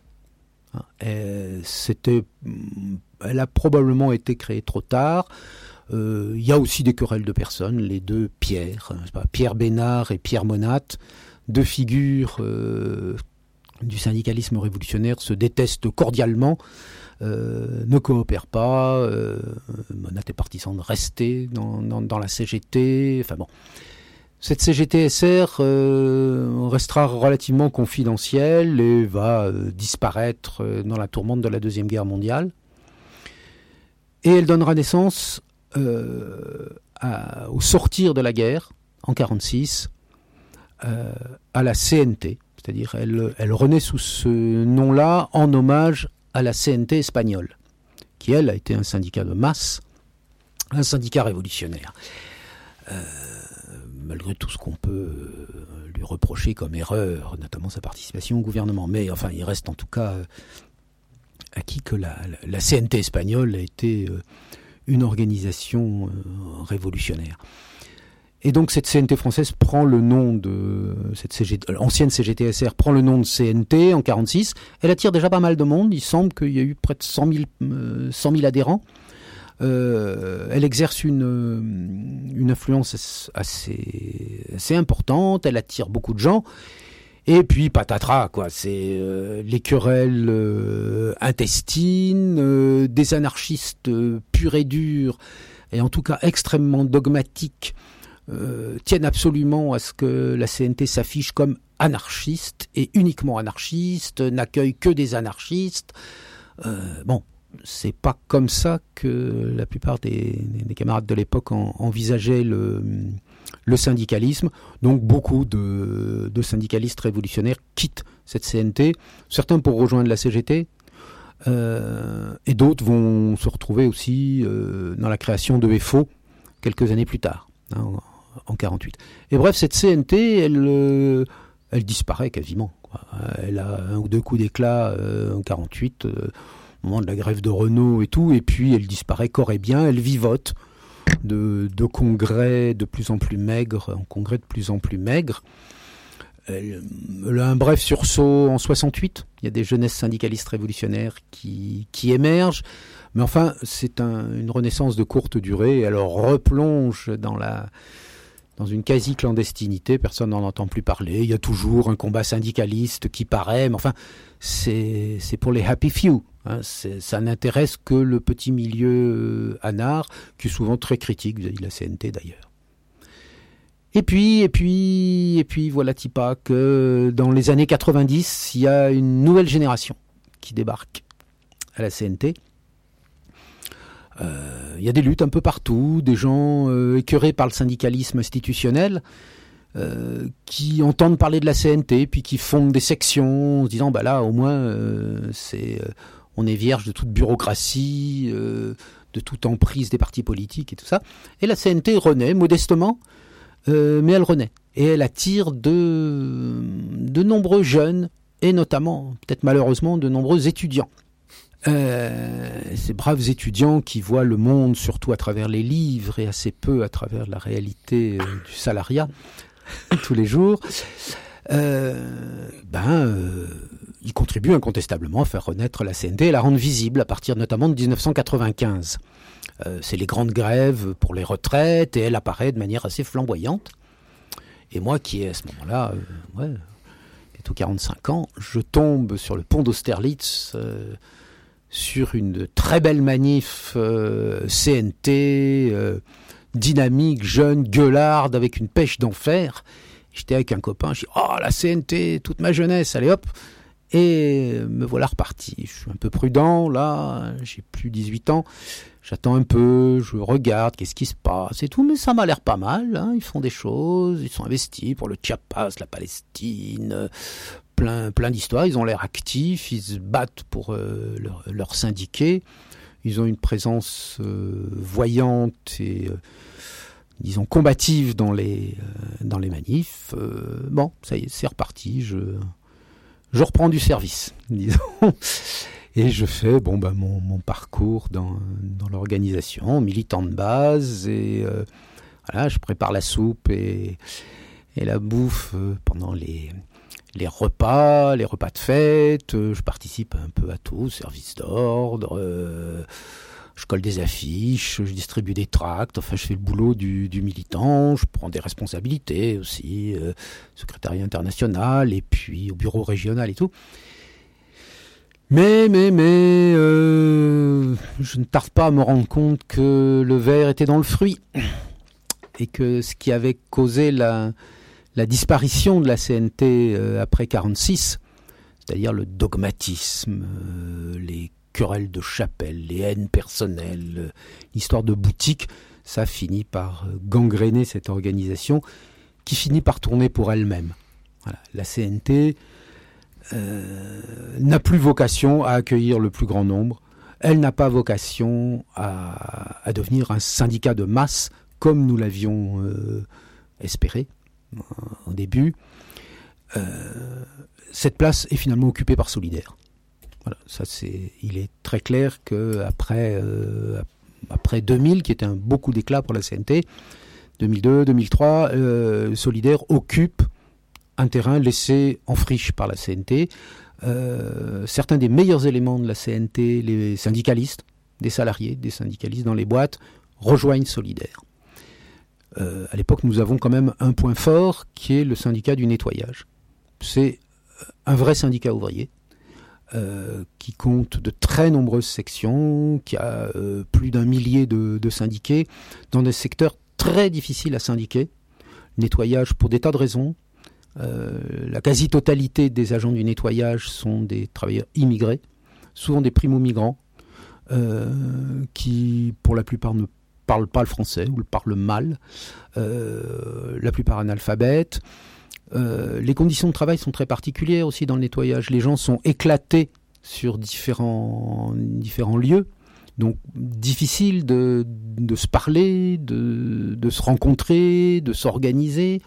[SPEAKER 5] Euh, c'était, elle a probablement été créée trop tard. Euh, il y a aussi des querelles de personnes, les deux Pierre, hein, pas, Pierre Bénard et Pierre Monat, deux figures euh, du syndicalisme révolutionnaire, se détestent cordialement, euh, ne coopèrent pas. Euh, Monat est partisan de rester dans, dans, dans la C G T. Enfin bon. Cette C G T S R euh, restera relativement confidentielle et va euh, disparaître euh, dans la tourmente de la Deuxième Guerre mondiale. Et elle donnera naissance, euh, à, au sortir de la guerre, en quarante-six, euh, à la C N T. C'est-à-dire elle, elle renaît sous ce nom-là en hommage à la C N T espagnole, qui, elle, a été un syndicat de masse, un syndicat révolutionnaire. Euh, malgré tout ce qu'on peut lui reprocher comme erreur, notamment sa participation au gouvernement. Mais enfin, il reste en tout cas acquis que la, la, la C N T espagnole a été une organisation révolutionnaire. Et donc cette C N T française prend le nom de... cette C G T, l'ancienne C G T S R prend le nom de C N T en quarante-six. Elle attire déjà pas mal de monde. Il semble qu'il y a eu près de cent mille, cent mille adhérents. Euh, elle exerce une, une influence assez, assez importante, elle attire beaucoup de gens, et puis patatras, quoi, c'est euh, les querelles euh, intestines, euh, des anarchistes euh, purs et durs, et en tout cas extrêmement dogmatiques, euh, tiennent absolument à ce que la C N T s'affiche comme anarchiste, et uniquement anarchiste, n'accueille que des anarchistes. Euh, bon. C'est pas comme ça que la plupart des, des camarades de l'époque en, envisageaient le, le syndicalisme. Donc beaucoup de, de syndicalistes révolutionnaires quittent cette C N T, certains pour rejoindre la C G T, euh, et d'autres vont se retrouver aussi euh, dans la création de F O quelques années plus tard, hein, en, en quarante-huit. Et bref, cette C N T, elle, euh, elle disparaît quasiment, quoi. Elle a un ou deux coups d'éclat euh, en quarante-huit, euh, au moment de la grève de Renault et tout, et puis elle disparaît corps et bien, elle vivote de, de congrès de plus en plus maigres, en congrès de plus en plus maigres. Elle, elle a un bref sursaut en soixante-huit, il y a des jeunesses syndicalistes révolutionnaires qui, qui émergent, mais enfin c'est un, une renaissance de courte durée, elle replonge dans la... dans une quasi-clandestinité, personne n'en entend plus parler, il y a toujours un combat syndicaliste qui paraît, mais enfin, c'est, c'est pour les happy few, hein, c'est, ça n'intéresse que le petit milieu anard, qui est souvent très critique vis-à-vis de la C N T d'ailleurs. Et puis, et puis, et puis, voilà, Tipa, que dans les années quatre-vingt-dix, il y a une nouvelle génération qui débarque à la C N T. Euh, il y a des luttes un peu partout, des gens euh, écœurés par le syndicalisme institutionnel, euh, qui entendent parler de la C N T, puis qui fondent des sections, en se disant, bah là, au moins, euh, c'est, euh, on est vierge de toute bureaucratie, euh, de toute emprise des partis politiques et tout ça. Et la C N T renaît modestement, euh, mais elle renaît. Et elle attire de, de nombreux jeunes, et notamment, peut-être malheureusement, de nombreux étudiants. Euh, ces braves étudiants qui voient le monde surtout à travers les livres et assez peu à travers la réalité euh, du salariat tous les jours, euh, ben, euh, ils contribuent incontestablement à faire renaître la C N T et la rendre visible à partir notamment de dix-neuf cent quatre-vingt-quinze. Euh, c'est les grandes grèves pour les retraites et elle apparaît de manière assez flamboyante. Et moi qui ai à ce moment-là, euh, ouais, bientôt quarante-cinq ans, je tombe sur le pont d'Austerlitz euh, sur une très belle manif euh, C N T, euh, dynamique, jeune, gueularde, avec une pêche d'enfer. J'étais avec un copain, je dis « Oh, la C N T, toute ma jeunesse, allez hop !» Et me voilà reparti. Je suis un peu prudent, là, j'ai plus dix-huit ans. J'attends un peu, je regarde, qu'est-ce qui se passe et tout, mais ça m'a l'air pas mal. Hein. Ils font des choses, ils sont investis pour le Chiapas, la Palestine, plein, plein d'histoires. Ils ont l'air actifs, ils se battent pour euh, leur, leur syndiqué. Ils ont une présence euh, voyante et, euh, disons, combative dans les, euh, dans les manifs. Euh, bon, ça y est, c'est reparti. Je, je reprends du service, disons. Et je fais bon, bah, mon, mon parcours dans, dans l'organisation, militant de base. Et euh, voilà, je prépare la soupe et, et la bouffe euh, pendant les, les repas, les repas de fête. Euh, je participe un peu à tout, service d'ordre. Euh, je colle des affiches, je distribue des tracts. Enfin, je fais le boulot du, du militant. Je prends des responsabilités aussi, euh, secrétariat international et puis au bureau régional et tout. Mais, mais, mais, euh, je ne tarde pas à me rendre compte que le ver était dans le fruit et que ce qui avait causé la, la disparition de la C N T euh, après quarante-six, c'est-à-dire le dogmatisme, euh, les querelles de chapelle, les haines personnelles, euh, l'histoire de boutique, ça finit par gangréner cette organisation qui finit par tourner pour elle-même. Voilà, la C N T... Euh, n'a plus vocation à accueillir le plus grand nombre. Elle n'a pas vocation à, à devenir un syndicat de masse comme nous l'avions euh, espéré euh, au début. Euh, cette place est finalement occupée par Solidaire. Voilà, ça c'est, il est très clair qu'après euh, après deux mille, qui était un beau coup d'éclat pour la C N T, deux mille deux, deux mille trois, euh, Solidaire occupe un terrain laissé en friche par la C N T. Euh, certains des meilleurs éléments de la C N T, les syndicalistes, des salariés, des syndicalistes dans les boîtes, rejoignent Solidaire. Euh, à l'époque, nous avons quand même un point fort qui est le syndicat du nettoyage. C'est un vrai syndicat ouvrier euh, qui compte de très nombreuses sections, qui a euh, plus d'un millier de, de syndiqués dans des secteurs très difficiles à syndiquer. Nettoyage pour des tas de raisons. Euh, la quasi-totalité des agents du nettoyage sont des travailleurs immigrés, souvent des primo-migrants, euh, qui pour la plupart ne parlent pas le français ou le parlent mal, euh, la plupart analphabètes. Euh, les conditions de travail sont très particulières aussi dans le nettoyage. Les gens sont éclatés sur différents, différents lieux, donc difficile de, de se parler, de, de se rencontrer, de s'organiser.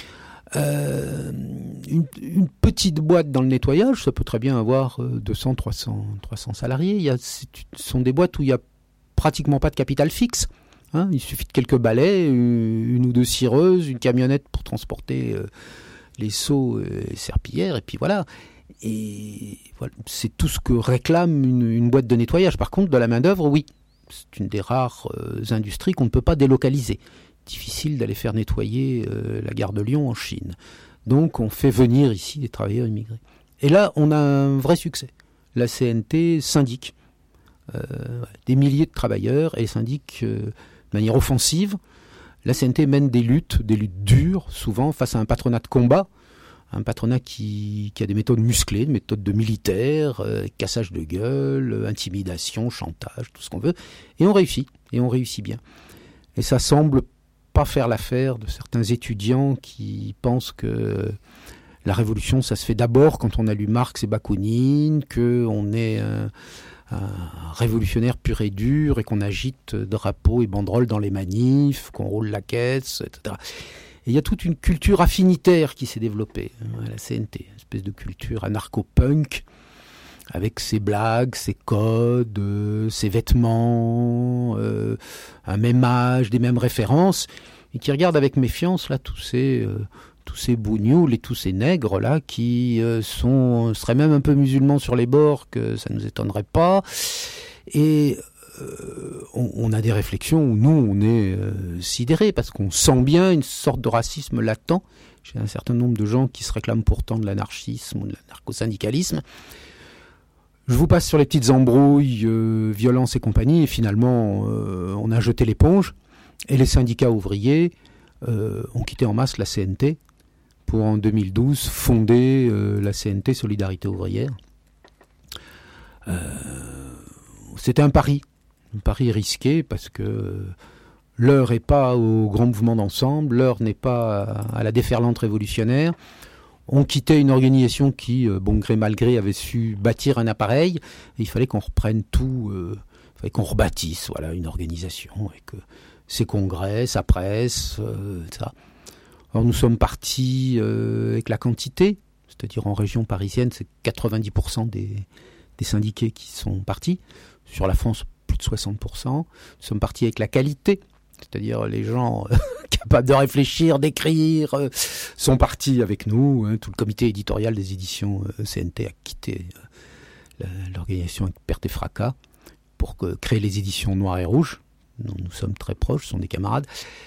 [SPEAKER 5] Euh, une, une petite boîte dans le nettoyage, ça peut très bien avoir deux cents, trois cents, trois cents salariés. Il y a, ce sont des boîtes où il n'y a pratiquement pas de capital fixe. Hein. Il suffit de quelques balais, une, une ou deux cireuses, une camionnette pour transporter euh, les seaux et les serpillères, et puis voilà. Et voilà, c'est tout ce que réclame une, une boîte de nettoyage. Par contre, de la main-d'œuvre, oui, c'est une des rares euh, industries qu'on ne peut pas délocaliser. Difficile d'aller faire nettoyer euh, la gare de Lyon en Chine. Donc on fait venir ici des travailleurs immigrés. Et là, on a un vrai succès. La C N T syndique euh, des milliers de travailleurs et syndique euh, de manière offensive. la C N T mène des luttes, des luttes dures, souvent face à un patronat de combat, un patronat qui, qui a des méthodes musclées, des méthodes de militaires, euh, cassage de gueule, euh, intimidation, chantage, tout ce qu'on veut, et on réussit, et on réussit bien. Et ça semble pas faire l'affaire de certains étudiants qui pensent que la révolution, ça se fait d'abord quand on a lu Marx et Bakounine, qu'on est un, un révolutionnaire pur et dur et qu'on agite drapeaux et banderoles dans les manifs, qu'on roule la caisse, et cetera. Et il y a toute une culture affinitaire qui s'est développée à la C N T, une espèce de culture anarcho-punk, avec ses blagues, ses codes, euh, ses vêtements, euh, un même âge, des mêmes références, et qui regarde avec méfiance là tous ces... Euh, tous ces bougnoules et tous ces nègres là qui euh, sont seraient même un peu musulmans sur les bords, que ça nous étonnerait pas. Et euh, on, on a des réflexions où nous on est euh, sidérés parce qu'on sent bien une sorte de racisme latent chez un certain nombre de gens qui se réclament pourtant de l'anarchisme ou de l'anarcho-syndicalisme. Je vous passe sur les petites embrouilles, euh, violences et compagnie, et finalement euh, on a jeté l'éponge et les syndicats ouvriers euh, ont quitté en masse la C N T pour en deux mille douze fonder euh, la C N T Solidarité Ouvrière. Euh, c'était un pari, un pari risqué parce que l'heure n'est pas au grand mouvement d'ensemble, l'heure n'est pas à, à la déferlante révolutionnaire. On quittait une organisation qui, euh, bon gré mal gré, avait su bâtir un appareil. Et il fallait qu'on reprenne tout, euh, il fallait qu'on rebâtisse, voilà, une organisation avec euh, ses congrès, sa presse, euh, et cetera. Alors nous sommes partis euh, avec la quantité, c'est-à-dire en région parisienne, c'est quatre-vingt-dix pour cent des, des syndiqués qui sont partis. Sur la France, plus de soixante pour cent. Nous sommes partis avec la qualité, c'est-à-dire les gens euh, capables de réfléchir, d'écrire, euh, sont partis avec nous. Hein. Tout le comité éditorial des éditions euh, C N T a quitté euh, la, l'organisation avec perte et fracas pour que, créer les éditions Noir et Rouge. Nous, nous sommes très proches, ce sont des camarades.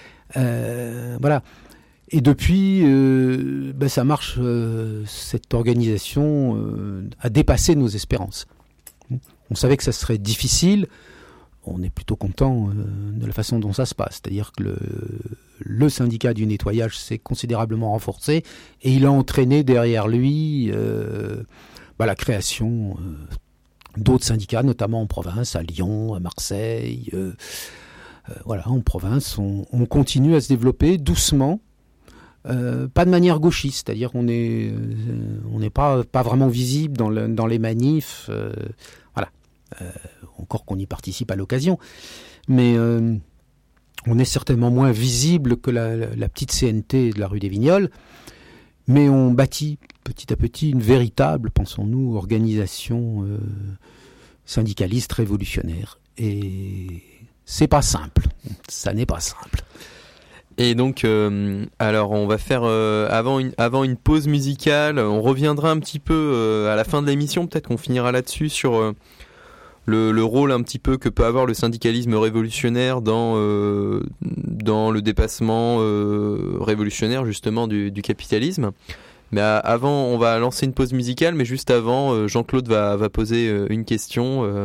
[SPEAKER 5] Euh, voilà. Et depuis, euh, ben ça marche, euh, cette organisation euh, a dépassé nos espérances. On savait que ça serait difficile, on est plutôt content euh, de la façon dont ça se passe. C'est-à-dire que le, le syndicat du nettoyage s'est considérablement renforcé et il a entraîné derrière lui euh, ben la création euh, d'autres syndicats, notamment en province, à Lyon, à Marseille. Euh, euh, voilà, en province, on, on continue à se développer doucement. Euh, pas de manière gauchiste, c'est-à-dire qu'on est, euh, on n'est pas pas vraiment visible dans, le, dans les manifs, euh, voilà. Euh, encore qu'on y participe à l'occasion, mais euh, on est certainement moins visible que la, la, la petite C N T de la rue des Vignoles, mais on bâtit petit à petit une véritable, pensons-nous, organisation euh, syndicaliste révolutionnaire. Et c'est pas simple, ça n'est pas simple.
[SPEAKER 4] Et donc, euh, alors on va faire euh, avant une avant une pause musicale, on reviendra un petit peu euh, à la fin de l'émission, peut-être qu'on finira là-dessus sur euh, le, le rôle un petit peu que peut avoir le syndicalisme révolutionnaire dans euh, dans le dépassement euh, révolutionnaire justement du, du capitalisme. Mais à, avant, on va lancer une pause musicale, mais juste avant, euh, Jean-Claude va va poser euh, une question. Euh...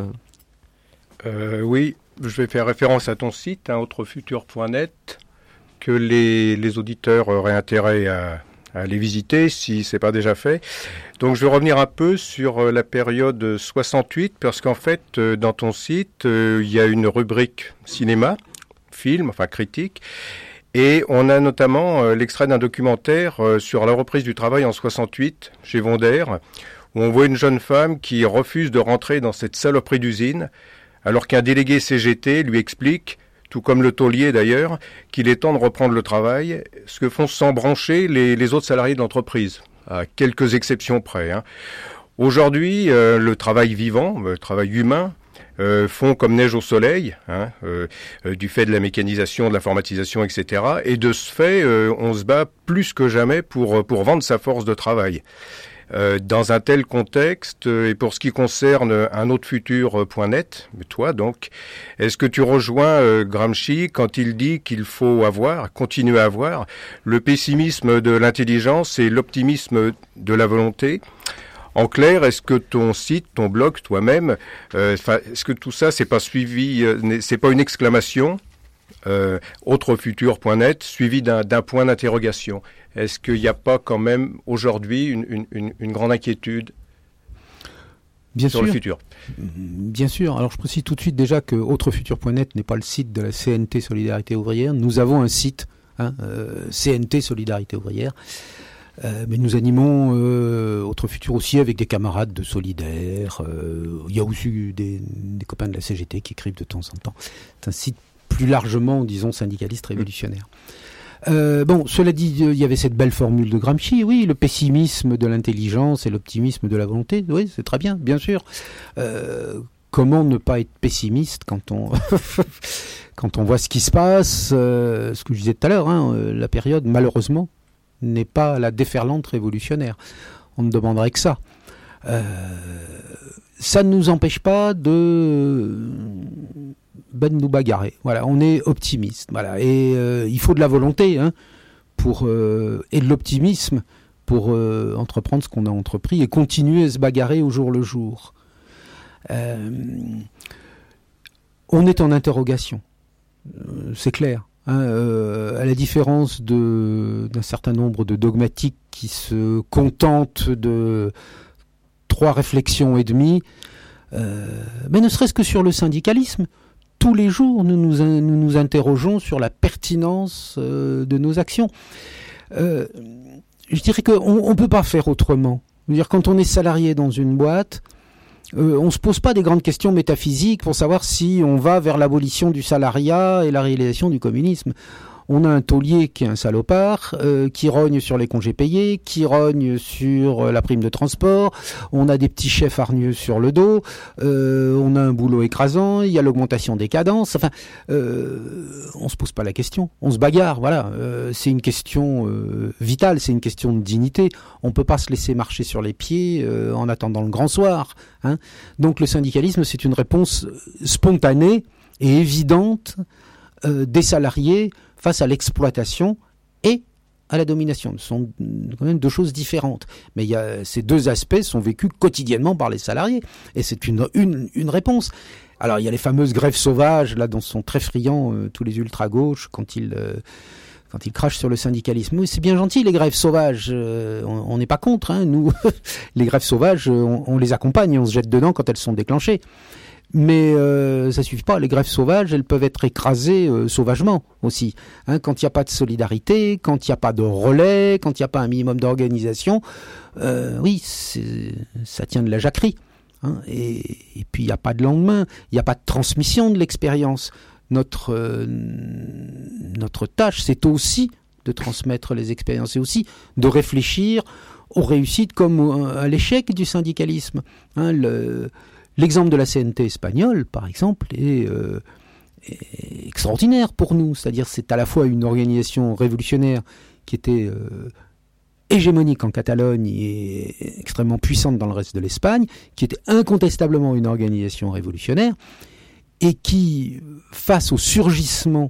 [SPEAKER 7] Euh, oui, je vais faire référence à ton site, hein, autrefutur point net. Que les, les auditeurs auraient intérêt à, à aller visiter si c'est pas déjà fait. Donc je vais revenir un peu sur la période soixante-huit parce qu'en fait dans ton site euh, il y a une rubrique cinéma, film, enfin critique, et on a notamment euh, l'extrait d'un documentaire euh, sur la reprise du travail en soixante-huit chez Vonder, où on voit une jeune femme qui refuse de rentrer dans cette saloperie d'usine alors qu'un délégué C G T lui explique, tout comme le taulier d'ailleurs, qu'il est temps de reprendre le travail, ce que font sans brancher les, les autres salariés de l'entreprise, à quelques exceptions près. Hein. Aujourd'hui, euh, le travail vivant, le travail humain, euh, fond comme neige au soleil, hein, euh, euh, du fait de la mécanisation, de l'informatisation, et cetera. Et de ce fait, euh, on se bat plus que jamais pour, pour vendre sa force de travail. Euh, dans un tel contexte, euh, et pour ce qui concerne un autre futur point net, toi donc, est-ce que tu rejoins euh, Gramsci quand il dit qu'il faut avoir, continuer à avoir, le pessimisme de l'intelligence et l'optimisme de la volonté ? En clair, est-ce que ton site, ton blog, toi-même, euh, est-ce que tout ça, c'est pas suivi, euh, c'est pas une exclamation Euh, autrefutur point net, suivi d'un, d'un point d'interrogation. Est-ce qu'il n'y a pas quand même aujourd'hui une, une, une grande inquiétude
[SPEAKER 5] Bien
[SPEAKER 7] sur
[SPEAKER 5] sûr.
[SPEAKER 7] le futur?
[SPEAKER 5] Bien sûr. Alors je précise tout de suite déjà que autrefutur point net n'est pas le site de la C N T Solidarité Ouvrière. Nous avons un site, hein, euh, C N T Solidarité Ouvrière. Euh, mais nous animons euh, Autre Futur aussi avec des camarades de Solidaire. Euh, il y a aussi des, des copains de la C G T qui écrivent de temps en temps. C'est un site plus largement, disons, syndicaliste révolutionnaire. Euh, bon, cela dit, il y avait cette belle formule de Gramsci, oui, le pessimisme de l'intelligence et l'optimisme de la volonté, oui, c'est très bien, bien sûr. Euh, comment ne pas être pessimiste quand on quand on voit ce qui se passe, euh, ce que je disais tout à l'heure, hein, la période, malheureusement, n'est pas la déferlante révolutionnaire. On ne demanderait que ça. Euh, ça ne nous empêche pas de... Ben, de nous bagarrer. Voilà, on est optimiste. Voilà, et euh, il faut de la volonté, hein, pour euh, et de l'optimisme pour euh, entreprendre ce qu'on a entrepris et continuer à se bagarrer au jour le jour. Euh, on est en interrogation, euh, c'est clair. Hein, euh, à la différence de d'un certain nombre de dogmatiques qui se contentent de trois réflexions et demie, euh, mais ne serait-ce que sur le syndicalisme. Tous les jours, nous nous, nous nous interrogeons sur la pertinence euh, de nos actions. Euh, je dirais qu'on ne peut pas faire autrement. Je veux dire, quand on est salarié dans une boîte, euh, on ne se pose pas des grandes questions métaphysiques pour savoir si on va vers l'abolition du salariat et la réalisation du communisme. On a un taulier qui est un salopard, euh, qui rogne sur les congés payés, qui rogne sur euh, la prime de transport, on a des petits chefs hargneux sur le dos, euh, on a un boulot écrasant, il y a l'augmentation des cadences, enfin, euh, on se pose pas la question, on se bagarre, voilà, euh, c'est une question euh, vitale, c'est une question de dignité, on peut pas se laisser marcher sur les pieds euh, en attendant le grand soir, hein. Donc le syndicalisme, c'est une réponse spontanée et évidente euh, des salariés face à l'exploitation et à la domination. Ce sont quand même deux choses différentes. Mais il y a, ces deux aspects sont vécus quotidiennement par les salariés. Et c'est une, une, une réponse. Alors, il y a les fameuses grèves sauvages, là, dont sont très friands euh, tous les ultra-gauches quand ils, euh, quand ils crachent sur le syndicalisme. Oui, c'est bien gentil, les grèves sauvages. Euh, on n'est pas contre, hein, nous. Les grèves sauvages, on, on les accompagne, on se jette dedans quand elles sont déclenchées. Mais euh, ça suffit pas. Les grèves sauvages, elles peuvent être écrasées euh, sauvagement aussi. Hein, quand il n'y a pas de solidarité, quand il n'y a pas de relais, quand il n'y a pas un minimum d'organisation, euh, oui, c'est, ça tient de la jacquerie. Hein, et, et puis il n'y a pas de lendemain, il n'y a pas de transmission de l'expérience. Notre euh, notre tâche, c'est aussi de transmettre les expériences, c'est aussi de réfléchir aux réussites comme à l'échec du syndicalisme. Hein, le L'exemple de la C N T espagnole, par exemple, est, euh, est extraordinaire pour nous. C'est-à-dire c'est à la fois une organisation révolutionnaire qui était euh, hégémonique en Catalogne et extrêmement puissante dans le reste de l'Espagne, qui était incontestablement une organisation révolutionnaire, et qui, face au surgissement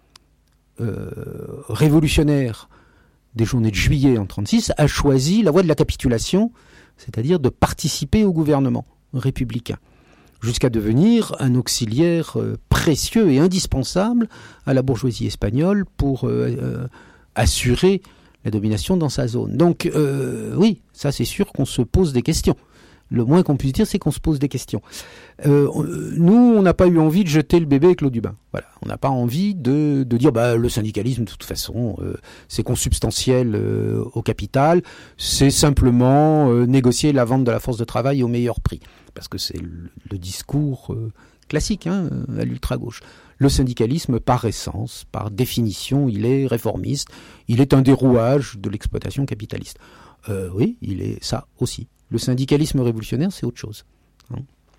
[SPEAKER 5] euh, révolutionnaire des journées de juillet en trente-six, a choisi la voie de la capitulation, c'est-à-dire de participer au gouvernement républicain, jusqu'à devenir un auxiliaire euh, précieux et indispensable à la bourgeoisie espagnole pour euh, euh, assurer la domination dans sa zone. Donc euh, oui, ça c'est sûr qu'on se pose des questions. Le moins qu'on puisse dire, c'est qu'on se pose des questions. Euh, nous, on n'a pas eu envie de jeter le bébé avec l'eau du bain. Voilà, on n'a pas envie de, de dire bah le syndicalisme de toute façon euh, c'est consubstantiel euh, au capital, c'est simplement euh, négocier la vente de la force de travail au meilleur prix, parce que c'est le, le discours euh, classique hein, à l'ultra-gauche. Le syndicalisme, par essence, par définition, il est réformiste, il est un dérouage de l'exploitation capitaliste. Euh, oui, il est ça aussi. Le syndicalisme révolutionnaire, c'est autre chose. Hein.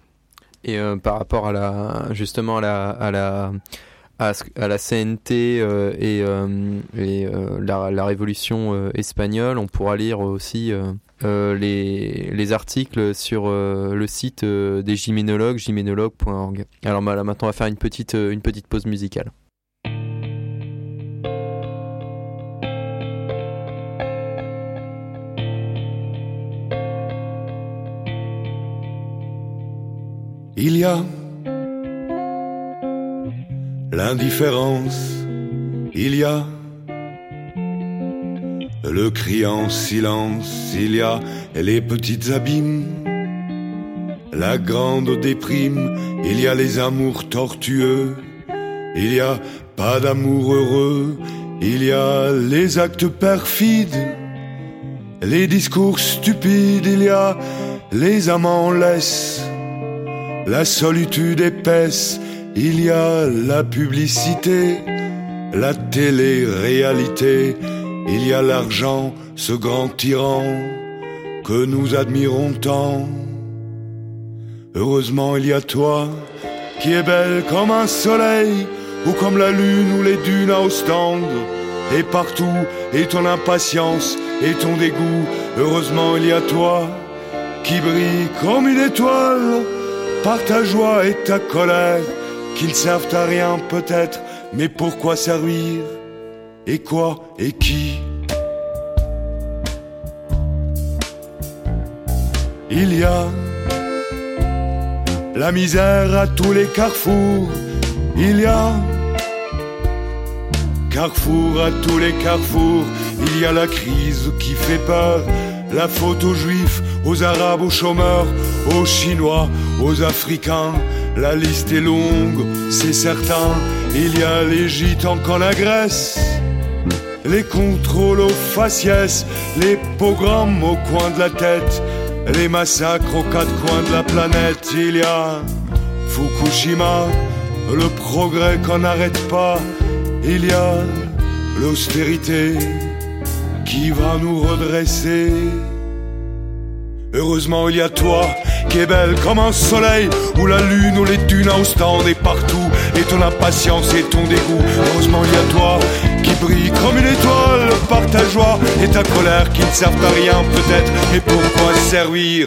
[SPEAKER 4] Et euh, par rapport à la, justement à la, à la, à, à la C N T euh, et, euh, et euh, la, la révolution euh, espagnole, on pourra lire aussi euh, euh, les, les articles sur euh, le site euh, des gyménologues, gyménologue point org. Alors là, maintenant, on va faire une petite, une petite pause musicale.
[SPEAKER 8] Il y a l'indifférence, il y a le cri en silence, il y a les petites abîmes, la grande déprime, il y a les amours tortueux, il y a pas d'amour heureux, il y a les actes perfides, les discours stupides, il y a les amants laisses, la solitude épaisse, il y a la publicité, la télé-réalité, il y a l'argent, ce grand tyran que nous admirons tant. Heureusement il y a toi qui est belle comme un soleil ou comme la lune ou les dunes à Ostende. Et partout est ton impatience et ton dégoût. Heureusement il y a toi qui brille comme une étoile par ta joie et ta colère, qui ne servent à rien peut-être, mais pourquoi servir? Et quoi et qui? Il y a la misère à tous les carrefours, il y a carrefour à tous les carrefours, il y a la crise qui fait peur, la faute aux juifs, aux arabes, aux chômeurs, aux chinois, aux africains, la liste est longue, c'est certain, il y a les gitans qu'en la Grèce, les contrôles aux faciès, les pogroms au coin de la tête, les massacres aux quatre coins de la planète, il y a Fukushima, le progrès qu'on n'arrête pas, il y a l'austérité qui va nous redresser. Heureusement il y a toi qui est belle comme un soleil, ou la lune ou les dunes à Ostende et partout, et ton impatience et ton dégoût. Heureusement il y a toi qui brille comme une étoile par ta joie et ta colère qui ne servent à rien peut-être, mais pourquoi servir?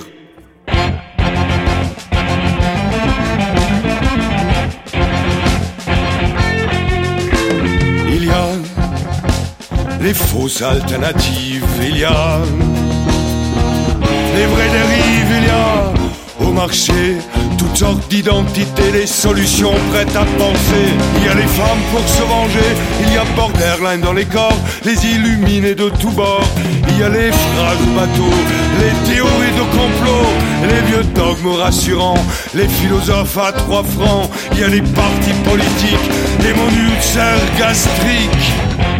[SPEAKER 8] Il y a les fausses alternatives, il y a les vraies dérives, il y a au marché toutes sortes d'identités, les solutions prêtes à penser. Il y a les femmes pour se venger, il y a borderline dans les corps, les illuminés de tous bords. Il y a les phrases bateaux, les théories de complot, les vieux dogmes rassurants, les philosophes à trois francs. Il y a les partis politiques, les mots ulcères gastriques.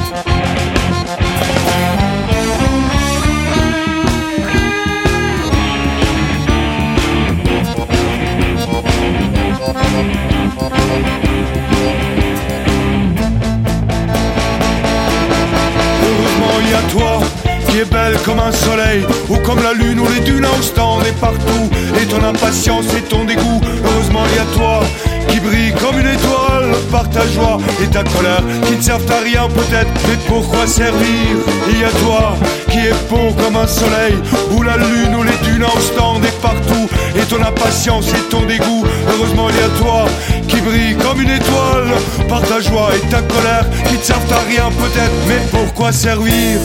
[SPEAKER 8] Heureusement il y a toi qui est belle comme un soleil, ou comme la lune ou les dunes à Ostende et partout, et ton impatience et ton dégoût. Heureusement il y a toi qui brille comme une étoile par ta joie et ta colère qui ne servent à rien peut-être, mais pourquoi servir? Il y a toi qui est beau comme un soleil, ou la lune ou les dunes à Ostende et partout, et ton impatience et ton dégoût. Heureusement il y a toi qui brille comme une étoile par ta joie et ta colère qui ne servent à rien peut-être, mais pourquoi servir?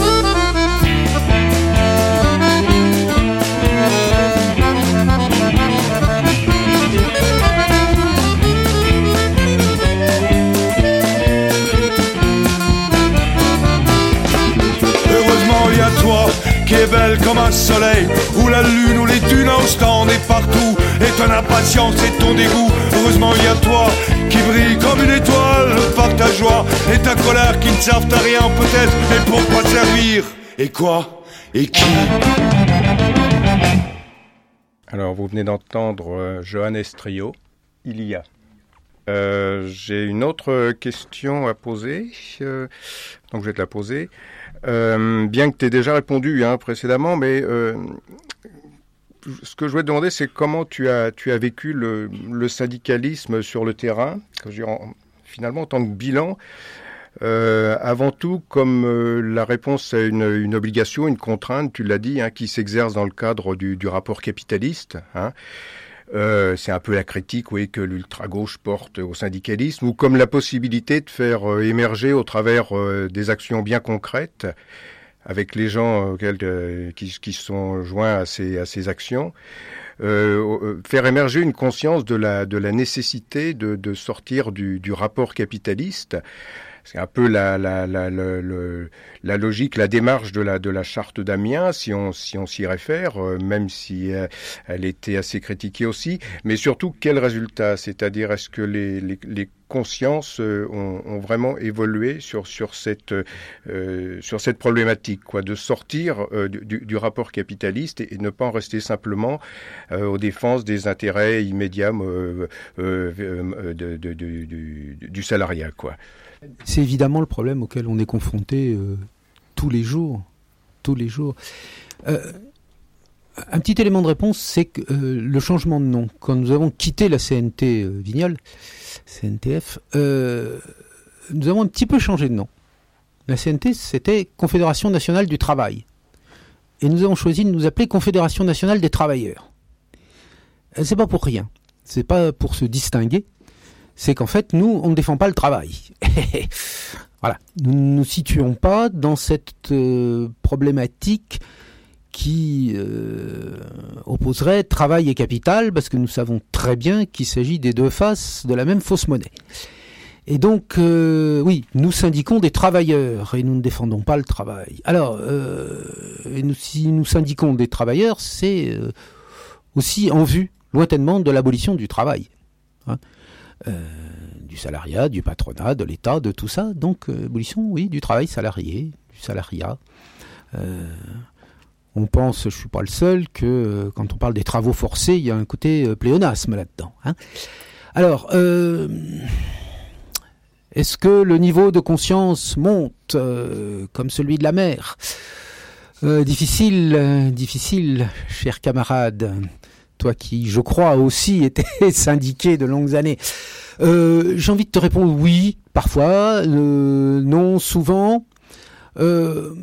[SPEAKER 8] Heureusement il y a toi qui est belle comme un soleil, ou la lune ou les dunes à Ostende et partout, et ton impatience et ton dégoût. Heureusement il y a toi qui brille comme une étoile par ta joie et ta colère qui ne servent à rien peut-être, mais pourquoi servir? Et quoi? Et qui?
[SPEAKER 7] Alors vous venez d'entendre euh, Johannes Trio, Il y a. Euh, j'ai une autre question à poser, euh, donc je vais te la poser. Euh, bien que tu aies déjà répondu hein, précédemment, mais euh, ce que je voulais te demander, c'est comment tu as, tu as vécu le, le syndicalisme sur le terrain, je veux dire, en, finalement en tant que bilan, euh, avant tout comme euh, la réponse à une, une obligation, une contrainte, tu l'as dit, hein, qui s'exerce dans le cadre du, du rapport capitaliste, hein. Euh, c'est un peu la critique oui, que l'ultra-gauche porte au syndicalisme, ou comme la possibilité de faire euh, émerger au travers euh, des actions bien concrètes avec les gens auxquels, euh, qui, qui sont joints à ces, à ces actions, euh, faire émerger une conscience de la, de la nécessité de, de sortir du, du rapport capitaliste. C'est un peu la, la, la, la, la, la logique, la démarche de la, de la charte d'Amiens, si on, si on s'y réfère, euh, même si euh, elle était assez critiquée aussi. Mais surtout, quel résultat? C'est-à-dire, est-ce que les, les, les consciences euh, ont, ont vraiment évolué sur, sur, cette, euh, sur cette problématique, quoi, de sortir euh, du, du rapport capitaliste et, et ne pas en rester simplement euh, aux défenses des intérêts immédiats euh, euh, euh, de, de, de, du, du salariat, quoi.
[SPEAKER 5] C'est évidemment le problème auquel on est confronté euh, tous les jours. Tous les jours. Euh, un petit élément de réponse, c'est que euh, le changement de nom, quand nous avons quitté la C N T euh, Vignal, C N T F, euh, nous avons un petit peu changé de nom. La C N T, c'était Confédération Nationale du Travail. Et nous avons choisi de nous appeler Confédération Nationale des Travailleurs. Euh, c'est pas pour rien. C'est pas pour se distinguer. C'est qu'en fait, nous, on ne défend pas le travail. Voilà. Nous ne nous situons pas dans cette euh, problématique qui euh, opposerait travail et capital, parce que nous savons très bien qu'il s'agit des deux faces de la même fausse monnaie. Et donc, euh, oui, nous syndiquons des travailleurs, et nous ne défendons pas le travail. Alors, euh, et nous, si nous syndiquons des travailleurs, c'est euh, aussi en vue, lointainement, de l'abolition du travail. Hein. Euh, du salariat, du patronat, de l'État, de tout ça. Donc, euh, abolition, oui, du travail salarié, du salariat. Euh, on pense, je suis pas le seul, que euh, quand on parle des travaux forcés, il y a un côté euh, pléonasme là-dedans. Hein. Alors, euh, est-ce que le niveau de conscience monte euh, comme celui de la mer? euh, Difficile, euh, difficile, cher camarade. Toi qui, je crois, aussi était syndiqué de longues années. Euh, j'ai envie de te répondre oui, parfois, euh, non, souvent. Euh,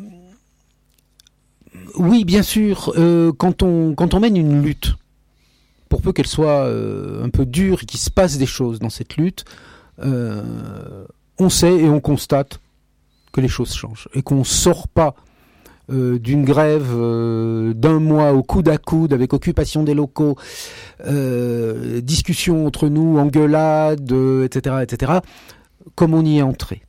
[SPEAKER 5] oui, bien sûr, euh, quand on quand on mène une lutte, pour peu qu'elle soit euh, un peu dure et qu'il se passe des choses dans cette lutte, euh, on sait et on constate que les choses changent et qu'on sort pas Euh, d'une grève euh, d'un mois au coude à coude avec occupation des locaux, euh, discussion entre nous, engueulade, euh, et cetera, et cetera, comme on y est entré.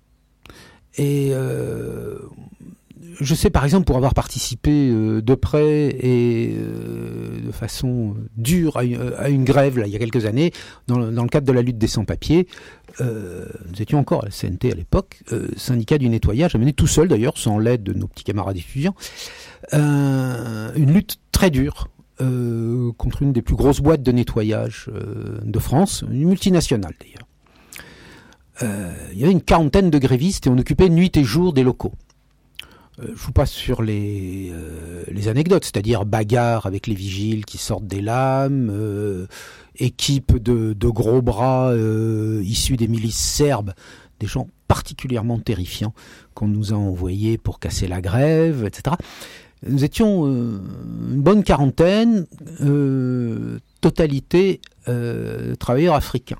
[SPEAKER 5] Et euh, je sais par exemple, pour avoir participé euh, de près et euh, de façon dure à une, à une grève là, il y a quelques années, dans le, dans le cadre de la lutte des sans-papiers, euh, nous étions encore à la C N T à l'époque, euh, syndicat du nettoyage, amené tout seul d'ailleurs, sans l'aide de nos petits camarades étudiants, euh, une lutte très dure euh, contre une des plus grosses boîtes de nettoyage euh, de France, une multinationale d'ailleurs. Euh, il y avait une quarantaine de grévistes et on occupait nuit et jour des locaux. Euh, je vous passe sur les, euh, les anecdotes, c'est-à-dire bagarre avec les vigiles qui sortent des lames, euh, équipe de, de gros bras euh, issus des milices serbes, des gens particulièrement terrifiants qu'on nous a envoyés pour casser la grève, et cetera. Nous étions euh, une bonne quarantaine, euh, totalité euh, travailleurs africains.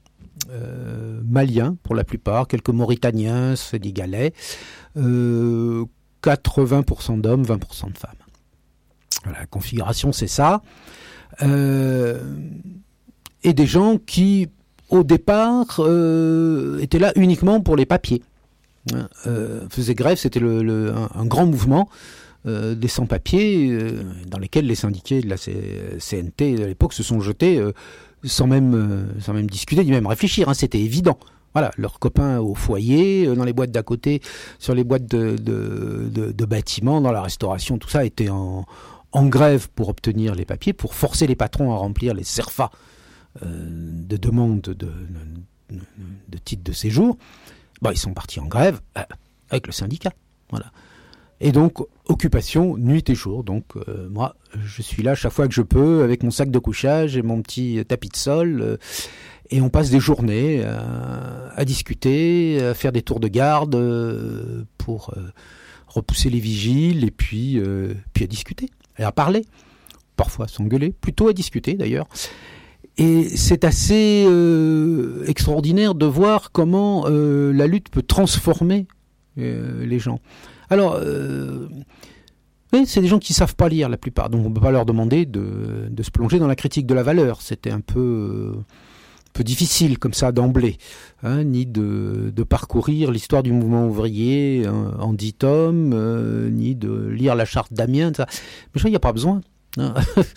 [SPEAKER 5] Euh, maliens pour la plupart, quelques Mauritaniens, Sénégalais, euh, quatre-vingts pour cent d'hommes, vingt pour cent de femmes. Voilà, la configuration c'est ça. Euh, et des gens qui, au départ, euh, étaient là uniquement pour les papiers. Euh, faisaient grève, c'était le, le, un, un grand mouvement euh, des sans-papiers euh, dans lesquels les syndiqués de la C N T à l'époque se sont jetés euh, sans même euh, sans même discuter, ni même réfléchir, hein, c'était évident. Voilà, leurs copains au foyer, euh, dans les boîtes d'à côté, sur les boîtes de, de, de, de bâtiments, dans la restauration, tout ça était en, en grève pour obtenir les papiers, pour forcer les patrons à remplir les C E R F A euh, de demande de, de, de, de titre de séjour. Bon, ils sont partis en grève euh, avec le syndicat. Voilà. Et donc, occupation nuit et jour. Donc, euh, moi, je suis là chaque fois que je peux, avec mon sac de couchage et mon petit tapis de sol. Euh, et on passe des journées euh, à discuter, à faire des tours de garde euh, pour euh, repousser les vigiles et puis, euh, puis à discuter, et à parler. Parfois à s'engueuler, plutôt à discuter d'ailleurs. Et c'est assez euh, extraordinaire de voir comment euh, la lutte peut transformer euh, les gens. Alors, euh, Oui, c'est des gens qui savent pas lire la plupart, donc on peut pas leur demander de, de se plonger dans la critique de la valeur. C'était un peu, euh, peu difficile comme ça d'emblée, hein, ni de, de parcourir l'histoire du mouvement ouvrier hein, en dix tomes, euh, ni de lire la charte d'Amiens. Ça. Mais ça, il n'y a pas besoin. Hein.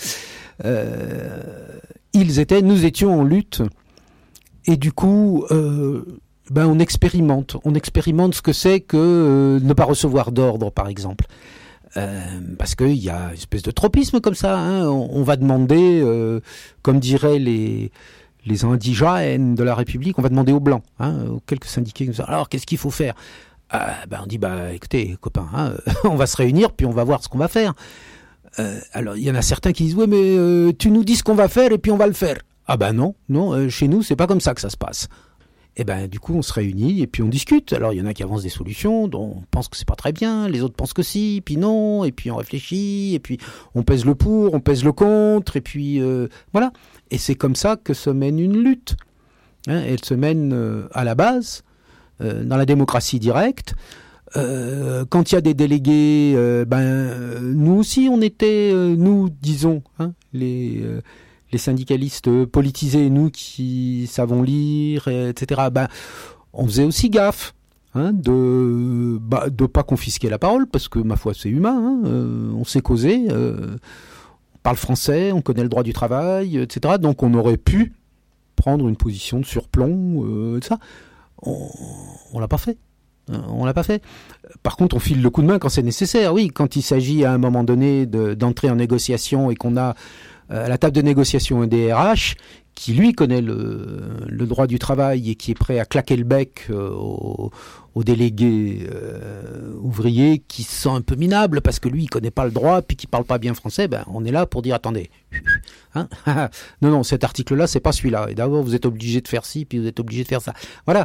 [SPEAKER 5] euh, ils étaient, nous étions en lutte, et du coup. Euh, Ben, on expérimente, on expérimente ce que c'est que euh, ne pas recevoir d'ordre, par exemple. Euh, parce qu'il y a une espèce de tropisme comme ça. Hein. On, on va demander, euh, comme diraient les, les indigènes de la République, on va demander aux Blancs, hein, aux quelques syndiqués. Comme ça. Alors, qu'est-ce qu'il faut faire euh, ben, On dit, bah, écoutez, copains, hein, on va se réunir, puis on va voir ce qu'on va faire. Euh, alors, il y en a certains qui disent, ouais, mais euh, tu nous dis ce qu'on va faire, et puis on va le faire. Ah ben non, non, euh, chez nous, c'est pas comme ça que ça se passe. Et ben du coup on se réunit et puis on discute. Alors il y en a qui avancent des solutions dont on pense que c'est pas très bien, les autres pensent que si, puis non, et puis on réfléchit, et puis on pèse le pour, on pèse le contre, et puis euh, voilà. Et c'est comme ça que se mène une lutte. Hein, elle se mène euh, à la base, euh, dans la démocratie directe. Euh, quand il y a des délégués, euh, ben euh, nous aussi on était, euh, nous disons, hein, les euh, les syndicalistes politisés, nous qui savons lire, et cetera, ben, on faisait aussi gaffe hein, de bah, de pas confisquer la parole, parce que, ma foi, c'est humain, hein, euh, on sait causer, euh, on parle français, on connaît le droit du travail, et cetera, donc on aurait pu prendre une position de surplomb, euh, ça. On, on l'a pas fait. On l'a pas fait. Par contre, on file le coup de main quand c'est nécessaire. Oui, quand il s'agit à un moment donné de, d'entrer en négociation et qu'on a à la table de négociation un D R H qui, lui, connaît le, le droit du travail et qui est prêt à claquer le bec euh, aux, aux délégués euh, ouvriers qui se sent un peu minable parce que lui, il connaît pas le droit puis qu'il parle pas bien français, ben, on est là pour dire, attendez, hein non, non, cet article-là, c'est pas celui-là. Et d'abord, vous êtes obligé de faire ci, puis vous êtes obligé de faire ça. Voilà.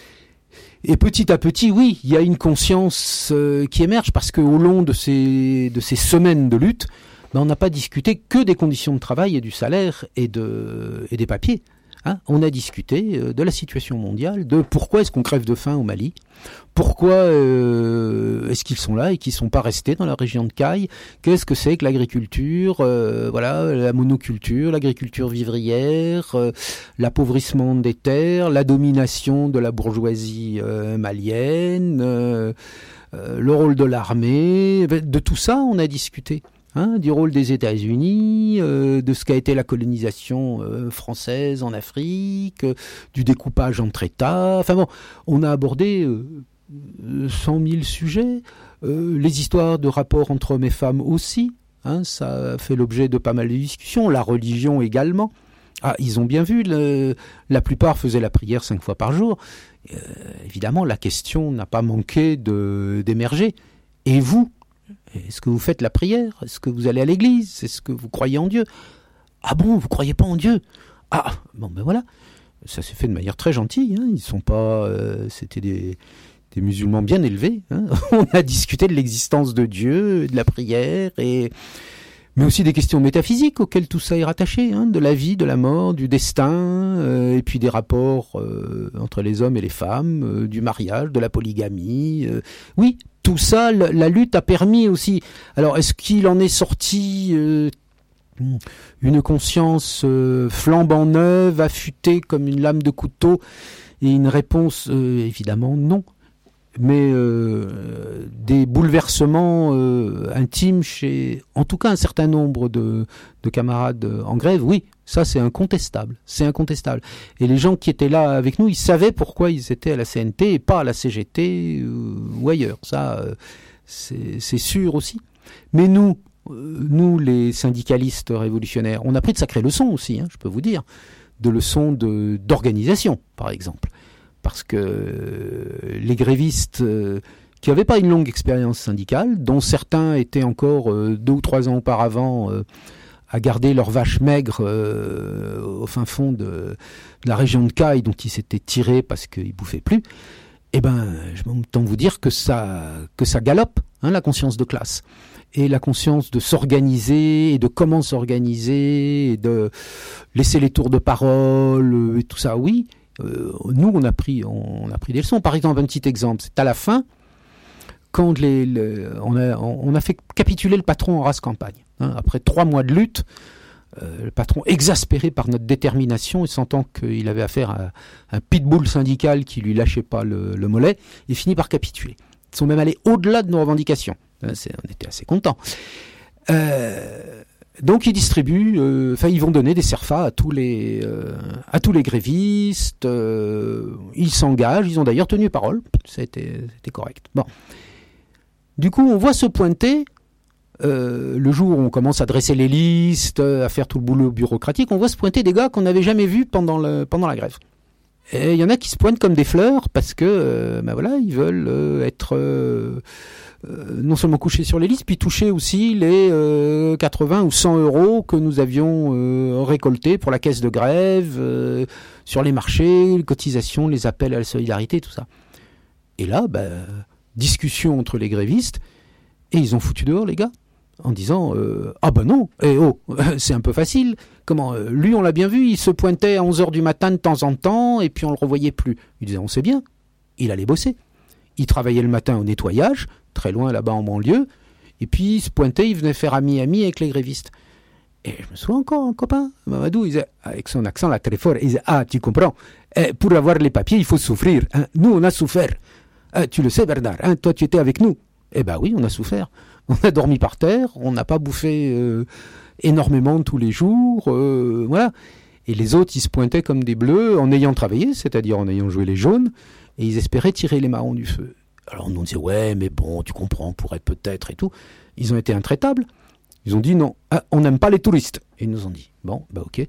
[SPEAKER 5] Et petit à petit, oui, il y a une conscience euh, qui émerge parce qu'au long de ces, de ces semaines de lutte, ben, on n'a pas discuté que des conditions de travail et du salaire et, de, et des papiers. Hein. On a discuté euh, de la situation mondiale, de pourquoi est-ce qu'on crève de faim au Mali, pourquoi euh, est-ce qu'ils sont là et qu'ils ne sont pas restés dans la région de Caille, qu'est-ce que c'est que l'agriculture, euh, voilà, la monoculture, l'agriculture vivrière, euh, l'appauvrissement des terres, la domination de la bourgeoisie euh, malienne, euh, euh, le rôle de l'armée, de tout ça on a discuté. Hein, du rôle des États-Unis, euh, de ce qu'a été la colonisation euh, française en Afrique, euh, du découpage entre États. Enfin bon, on a abordé euh, cent mille sujets, euh, les histoires de rapports entre hommes et femmes aussi. Hein, ça fait l'objet de pas mal de discussions. La religion également. Ah, ils ont bien vu, le, la plupart faisaient la prière cinq fois par jour. Euh, évidemment, la question n'a pas manqué de, d'émerger. Et vous ? Est-ce que vous faites la prière ? Est-ce que vous allez à l'église ? Est-ce que vous croyez en Dieu ? Ah bon, vous croyez pas en Dieu ? Ah, bon ben voilà. Ça s'est fait de manière très gentille. Hein. Ils sont pas... Euh, c'était des, des musulmans bien élevés. Hein. On a discuté de l'existence de Dieu, de la prière, et mais aussi des questions métaphysiques auxquelles tout ça est rattaché, hein, de la vie, de la mort, du destin, euh, et puis des rapports euh, entre les hommes et les femmes, euh, du mariage, de la polygamie. Euh, oui, tout ça, la, la lutte a permis aussi. Alors, est-ce qu'il en est sorti euh, une conscience euh, flambant neuve, affûtée comme une lame de couteau, et une réponse, euh, évidemment, non. Mais euh, des bouleversements euh, intimes chez, en tout cas, un certain nombre de, de camarades en grève, oui, ça c'est incontestable, c'est incontestable. Et les gens qui étaient là avec nous, ils savaient pourquoi ils étaient à la C N T et pas à la C G T euh, ou ailleurs, ça euh, c'est, c'est sûr aussi. Mais nous, euh, nous les syndicalistes révolutionnaires, on a pris de sacrées leçons aussi, hein, je peux vous dire, de leçons de, d'organisation, par exemple. Parce que les grévistes euh, qui n'avaient pas une longue expérience syndicale, dont certains étaient encore euh, deux ou trois ans auparavant euh, à garder leurs vaches maigres euh, au fin fond de, de la région de Caille, dont ils s'étaient tirés parce qu'ils ne bouffaient plus, eh ben, je m'entends vous dire que ça, que ça galope, hein, la conscience de classe. Et la conscience de s'organiser, et de comment s'organiser, et de laisser les tours de parole, et tout ça, oui. Euh, nous, on a pris, on, on a pris des leçons. Par exemple, un petit exemple, c'est à la fin, quand les, les, on, a, on a fait capituler le patron en rase campagne. Hein, après trois mois de lutte, euh, le patron, exaspéré par notre détermination et sentant qu'il avait affaire à un pitbull syndical qui lui lâchait pas le, le mollet, il finit par capituler. Ils sont même allés au-delà de nos revendications. Hein, c'est, on était assez contents. Euh, donc ils distribuent, enfin euh, ils vont donner des CERFA à tous les euh, à tous les grévistes. Euh, ils s'engagent, ils ont d'ailleurs tenu parole. C'était, c'était correct. Bon. Du coup, on voit se pointer euh, le jour où on commence à dresser les listes, à faire tout le boulot bureaucratique. On voit se pointer des gars qu'on n'avait jamais vus pendant le pendant la grève. Et il y en a qui se pointent comme des fleurs parce que, euh, ben voilà, ils veulent euh, être euh, euh, non seulement couchés sur les listes, puis toucher aussi les euh, quatre-vingts ou cent euros que nous avions euh, récoltés pour la caisse de grève, euh, sur les marchés, les cotisations, les appels à la solidarité, tout ça. Et là, ben, discussion entre les grévistes, et ils ont foutu dehors les gars, en disant euh, « Ah ben non, eh oh, c'est un peu facile. Comment euh, lui, on l'a bien vu, il se pointait à onze heures du matin de temps en temps, et puis on le revoyait plus. » Il disait « On sait bien, il allait bosser. Il travaillait le matin au nettoyage, très loin là-bas en banlieue, et puis il se pointait, il venait faire ami-ami avec les grévistes. » Et je me souviens encore, un copain, Mamadou, il disait, avec son accent là très fort, il disait « Ah, tu comprends, eh, pour avoir les papiers, il faut souffrir. Hein. Nous, on a souffert. Ah, tu le sais, Bernard, hein, toi, tu étais avec nous. » Eh ben oui, on a souffert. On a dormi par terre, on n'a pas bouffé euh, énormément tous les jours, euh, voilà. Et les autres, ils se pointaient comme des bleus en ayant travaillé, c'est-à-dire en ayant joué les jaunes, et ils espéraient tirer les marrons du feu. Alors on nous disait, ouais, mais bon, tu comprends, on pourrait peut-être et tout. Ils ont été intraitables. Ils ont dit, non, ah, on n'aime pas les touristes. Et ils nous ont dit, bon, bah ok.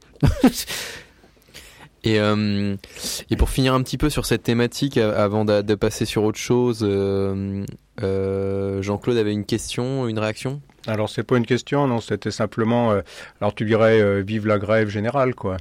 [SPEAKER 4] Et, euh, et pour finir un petit peu sur cette thématique, avant de, de passer sur autre chose, euh, euh, Jean-Claude avait une question, une réaction ?
[SPEAKER 7] Alors c'est pas une question, non, c'était simplement, euh, alors tu dirais, euh, vive la grève générale, quoi.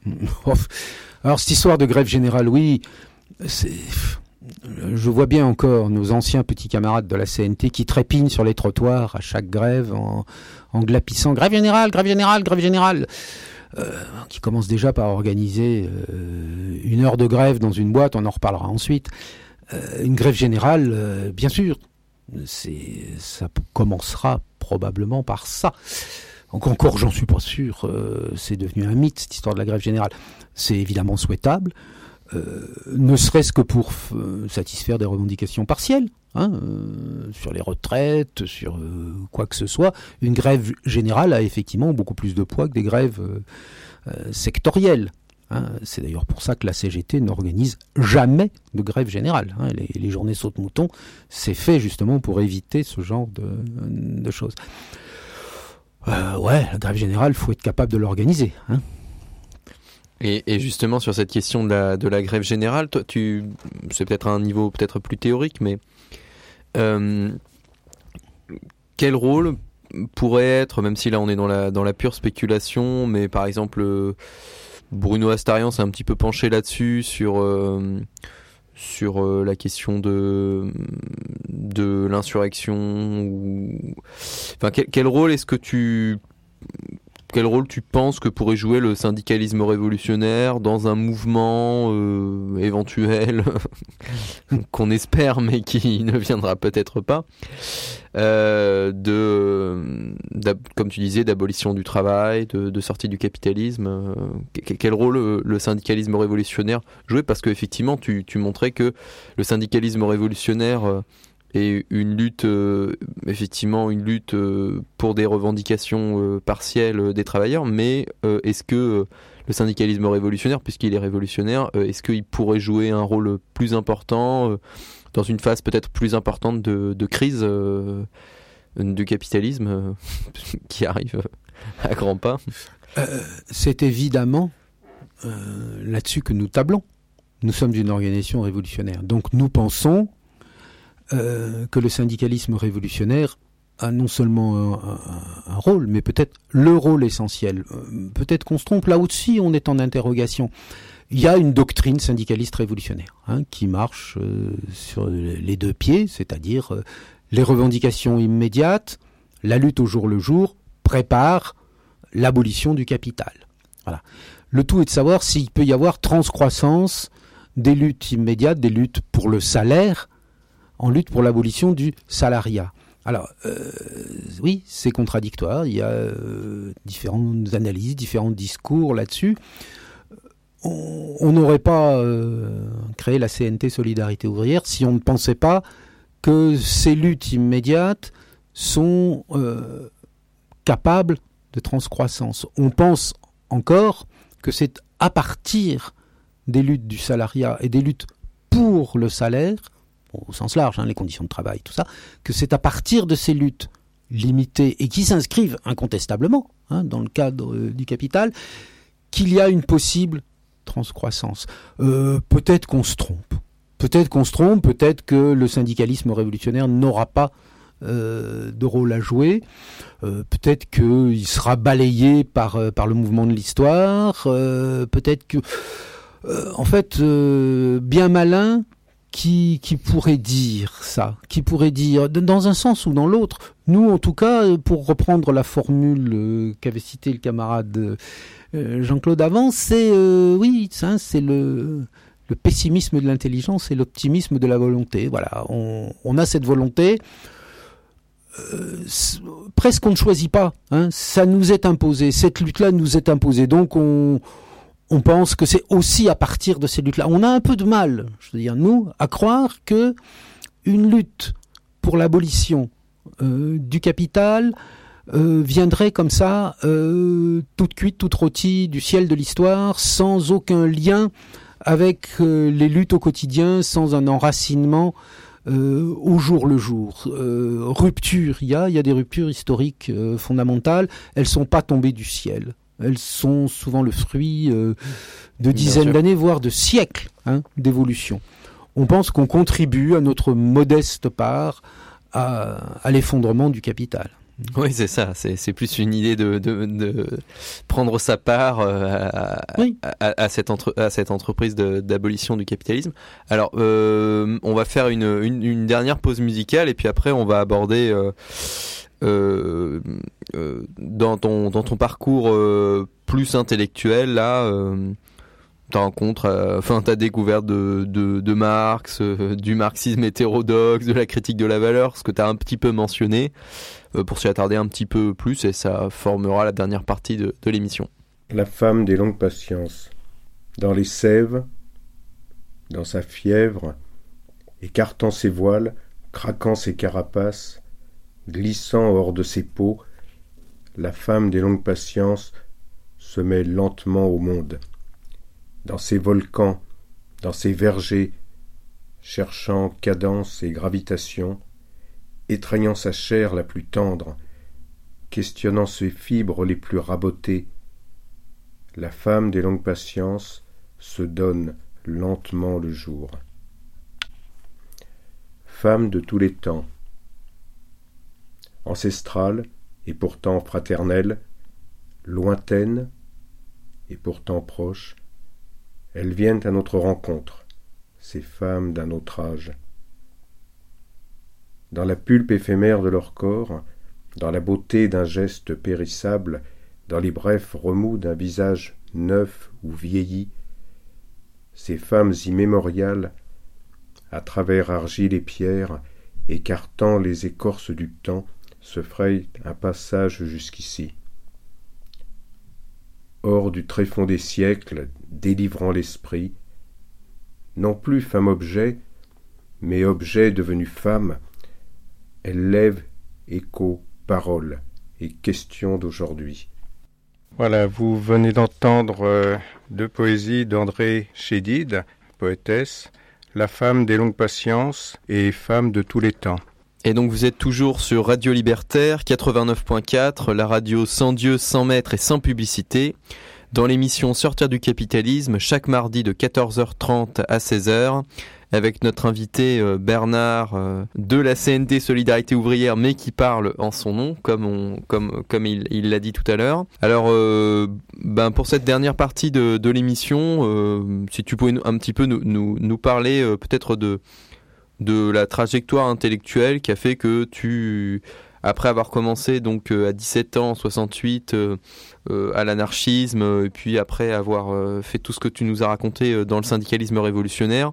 [SPEAKER 5] Alors cette histoire de grève générale, oui, c'est... je vois bien encore nos anciens petits camarades de la C N T qui trépignent sur les trottoirs à chaque grève en, en glapissant « grève générale, grève générale, grève générale ». Euh, qui commence déjà par organiser euh, une heure de grève dans une boîte, on en reparlera ensuite. Euh, une grève générale, euh, bien sûr, c'est, ça commencera probablement par ça. Donc encore, j'en suis pas sûr, euh, c'est devenu un mythe, cette histoire de la grève générale. C'est évidemment souhaitable, euh, ne serait-ce que pour euh, satisfaire des revendications partielles. Hein, euh, sur les retraites, sur euh, quoi que ce soit, une grève générale a effectivement beaucoup plus de poids que des grèves euh, euh, sectorielles. Hein. C'est d'ailleurs pour ça que la C G T n'organise jamais de grève générale. Hein. Les, les journées saute-mouton, c'est fait justement pour éviter ce genre de, de choses. Euh, ouais, la grève générale, il faut être capable de l'organiser. Hein.
[SPEAKER 4] Et, et justement sur cette question de la, de la grève générale, toi, tu, c'est peut-être un niveau peut-être plus théorique, mais Euh, quel rôle pourrait être, même si là on est dans la, dans la pure spéculation, mais par exemple euh, Bruno Astarian s'est un petit peu penché là-dessus sur, euh, sur euh, la question de, de l'insurrection ou... enfin, quel, quel rôle est-ce que tu quel rôle tu penses que pourrait jouer le syndicalisme révolutionnaire dans un mouvement euh, éventuel qu'on espère mais qui ne viendra peut-être pas euh, de, comme tu disais, d'abolition du travail, de, de sortie du capitalisme. Euh, quel rôle le, le syndicalisme révolutionnaire jouait ? Parce qu'effectivement, tu, tu montrais que le syndicalisme révolutionnaire euh, et une lutte, euh, effectivement, une lutte euh, pour des revendications euh, partielles euh, des travailleurs, mais euh, est-ce que euh, le syndicalisme révolutionnaire, puisqu'il est révolutionnaire, euh, est-ce qu'il pourrait jouer un rôle plus important euh, dans une phase peut-être plus importante de, de crise euh, du capitalisme euh, qui arrive à grands pas ?
[SPEAKER 5] euh, C'est évidemment euh, là-dessus que nous tablons. Nous sommes une organisation révolutionnaire, donc nous pensons Euh, que le syndicalisme révolutionnaire a non seulement un, un, un rôle, mais peut-être le rôle essentiel. Euh, peut-être qu'on se trompe, là aussi on est en interrogation. Il y a une doctrine syndicaliste révolutionnaire hein, qui marche euh, sur les deux pieds, c'est-à-dire euh, les revendications immédiates, la lutte au jour le jour, prépare l'abolition du capital. Voilà. Le tout est de savoir s'il peut y avoir transcroissance des luttes immédiates, des luttes pour le salaire, en lutte pour l'abolition du salariat. Alors, euh, oui, c'est contradictoire, il y a euh, différentes analyses, différents discours là-dessus. On n'aurait pas euh, créé la C N T Solidarité Ouvrière si on ne pensait pas que ces luttes immédiates sont euh, capables de transcroissance. On pense encore que c'est à partir des luttes du salariat et des luttes pour le salaire, au sens large, hein, les conditions de travail, tout ça, que c'est à partir de ces luttes limitées et qui s'inscrivent incontestablement hein, dans le cadre euh, du capital, qu'il y a une possible transcroissance. Euh, peut-être qu'on se trompe. Peut-être qu'on se trompe, peut-être que le syndicalisme révolutionnaire n'aura pas euh, de rôle à jouer. Euh, peut-être qu'il sera balayé par, euh, par le mouvement de l'histoire. Euh, peut-être que... Euh, en fait, euh, bien malin qui, qui pourrait dire ça, qui pourrait dire, dans un sens ou dans l'autre. Nous, en tout cas, pour reprendre la formule euh, qu'avait citée le camarade euh, Jean-Claude avant, c'est, euh, oui, ça, c'est le... le pessimisme de l'intelligence et l'optimisme de la volonté. Voilà, on, on a cette volonté. Euh, presque on ne choisit pas. Hein, ça nous est imposé. Cette lutte-là nous est imposée. Donc on, on pense que c'est aussi à partir de ces luttes-là. On a un peu de mal, je veux dire, nous, à croire que une lutte pour l'abolition euh, du capital euh, viendrait comme ça, euh, toute cuite, toute rôtie du ciel de l'histoire, sans aucun lien avec euh, les luttes au quotidien, sans un enracinement euh, au jour le jour. Euh, rupture, il y a, il y a des ruptures historiques euh, fondamentales, elles sont pas tombées du ciel. Elles sont souvent le fruit euh, de dizaines d'années, voire de siècles hein, d'évolution. On pense qu'on contribue à notre modeste part à, à l'effondrement du capital.
[SPEAKER 4] Oui, c'est ça. C'est, c'est plus une idée de, de, de prendre sa part euh, à, oui. à, à, cette entre, à cette entreprise de, d'abolition du capitalisme. Alors, euh, on va faire une, une, une dernière pause musicale et puis après, on va aborder euh, euh, euh, dans ton dans ton parcours euh, plus intellectuel là. Euh, ta rencontre, euh, enfin ta découverte de, de, de Marx, euh, du marxisme hétérodoxe, de la critique de la valeur, ce que tu as un petit peu mentionné, euh, pour s'y attarder un petit peu plus, et ça formera la dernière partie de, de l'émission.
[SPEAKER 7] La femme des longues patiences, dans les sèves, dans sa fièvre, écartant ses voiles, craquant ses carapaces, glissant hors de ses peaux, la femme des longues patiences se met lentement au monde. Dans ses volcans, dans ses vergers, cherchant cadence et gravitation, étreignant sa chair la plus tendre, questionnant ses fibres les plus rabotées, la femme des longues patiences se donne lentement le jour. Femme de tous les temps, ancestrale et pourtant fraternelle, lointaine et pourtant proche, elles viennent à notre rencontre, ces femmes d'un autre âge. Dans la pulpe éphémère de leur corps, dans la beauté d'un geste périssable, dans les brefs remous d'un visage neuf ou vieilli, ces femmes immémoriales, à travers argile et pierre, écartant les écorces du temps, se frayent un passage jusqu'ici. Hors du tréfonds des siècles, délivrant l'esprit, non plus femme-objet, mais objet devenu femme, elle lève écho, parole et question d'aujourd'hui.
[SPEAKER 9] Voilà, vous venez d'entendre euh, deux poésies d'André Chédid, poétesse, La femme des longues patiences et Femme de tous les temps.
[SPEAKER 4] Et donc vous êtes toujours sur Radio Libertaire quatre-vingt-neuf point quatre, la radio sans Dieu, sans maître et sans publicité, dans l'émission Sortir du capitalisme, chaque mardi de quatorze heures trente à seize heures, avec notre invité euh, Bernard euh, de la C N T Solidarité Ouvrière, mais qui parle en son nom, comme, on, comme, comme il, il l'a dit tout à l'heure. Alors, euh, ben pour cette dernière partie de, de l'émission, euh, si tu pouvais un petit peu nous, nous, nous parler euh, peut-être de... de la trajectoire intellectuelle qui a fait que tu, après avoir commencé donc euh, à dix-sept ans, en soixante-huit, euh, euh, à l'anarchisme, euh, et puis après avoir euh, fait tout ce que tu nous as raconté euh, dans le syndicalisme révolutionnaire,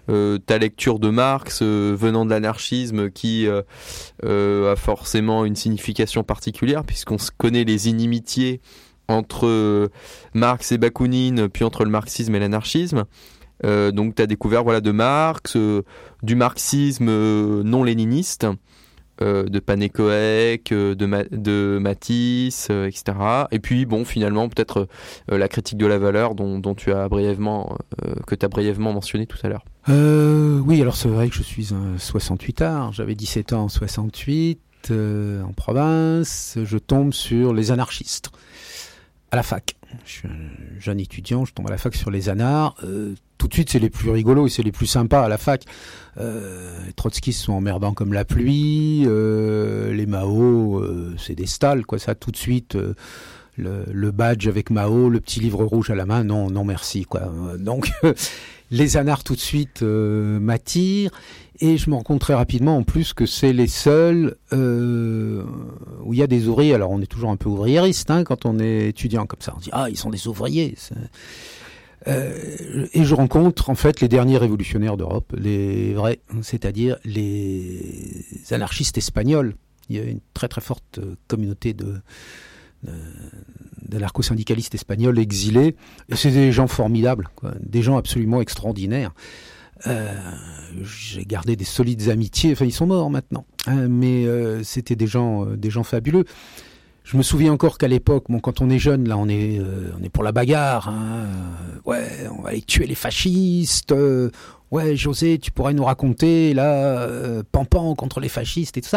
[SPEAKER 4] euh, ta lecture de Marx euh, venant de l'anarchisme qui euh, euh, a forcément une signification particulière puisqu'on connaît les inimitiés entre euh, Marx et Bakounine, puis entre le marxisme et l'anarchisme. Euh, donc tu as découvert voilà, de Marx, euh, du marxisme euh, non léniniste, euh, de Panécoek, euh, de, Ma- de Matisse, euh, et cetera. Et puis bon, finalement peut-être euh, la critique de la valeur dont, dont tu as brièvement, euh, que tu as brièvement mentionné tout à l'heure.
[SPEAKER 5] Euh, oui, alors c'est vrai que je suis un soixante-huitard, j'avais dix-sept ans en soixante-huit, euh, en province, je tombe sur les anarchistes, à la fac. Je suis un jeune étudiant, je tombe à la fac sur les anars. Euh, tout de suite, c'est les plus rigolos et c'est les plus sympas à la fac. Euh, les trotskistes sont emmerdants comme la pluie. Euh, les Mao, euh, c'est des stalles, quoi. Ça, tout de suite, euh, le, le badge avec Mao, le petit livre rouge à la main, non, non, merci, quoi. Donc, les anars, tout de suite, euh, m'attirent. Et je me rends compte très rapidement, en plus, que c'est les seuls euh, où il y a des ouvriers. Alors, on est toujours un peu ouvriériste hein, quand on est étudiant comme ça. On dit, ah, ils sont des ouvriers. Euh, et je rencontre, en fait, les derniers révolutionnaires d'Europe, les vrais, c'est-à-dire les anarchistes espagnols. Il y a une très, très forte communauté de... de d'anarcho-syndicalistes espagnols exilés. Et c'est des gens formidables, quoi, des gens absolument extraordinaires. Euh, j'ai gardé des solides amitiés, enfin ils sont morts maintenant, hein, mais euh, c'était des gens, euh, des gens fabuleux. Je me souviens encore qu'à l'époque, bon, quand on est jeune, là, on est, euh, on est pour la bagarre. Hein, euh, ouais, on va aller tuer les fascistes. Euh, ouais, José, tu pourrais nous raconter là, euh, Pampan contre les fascistes et tout ça.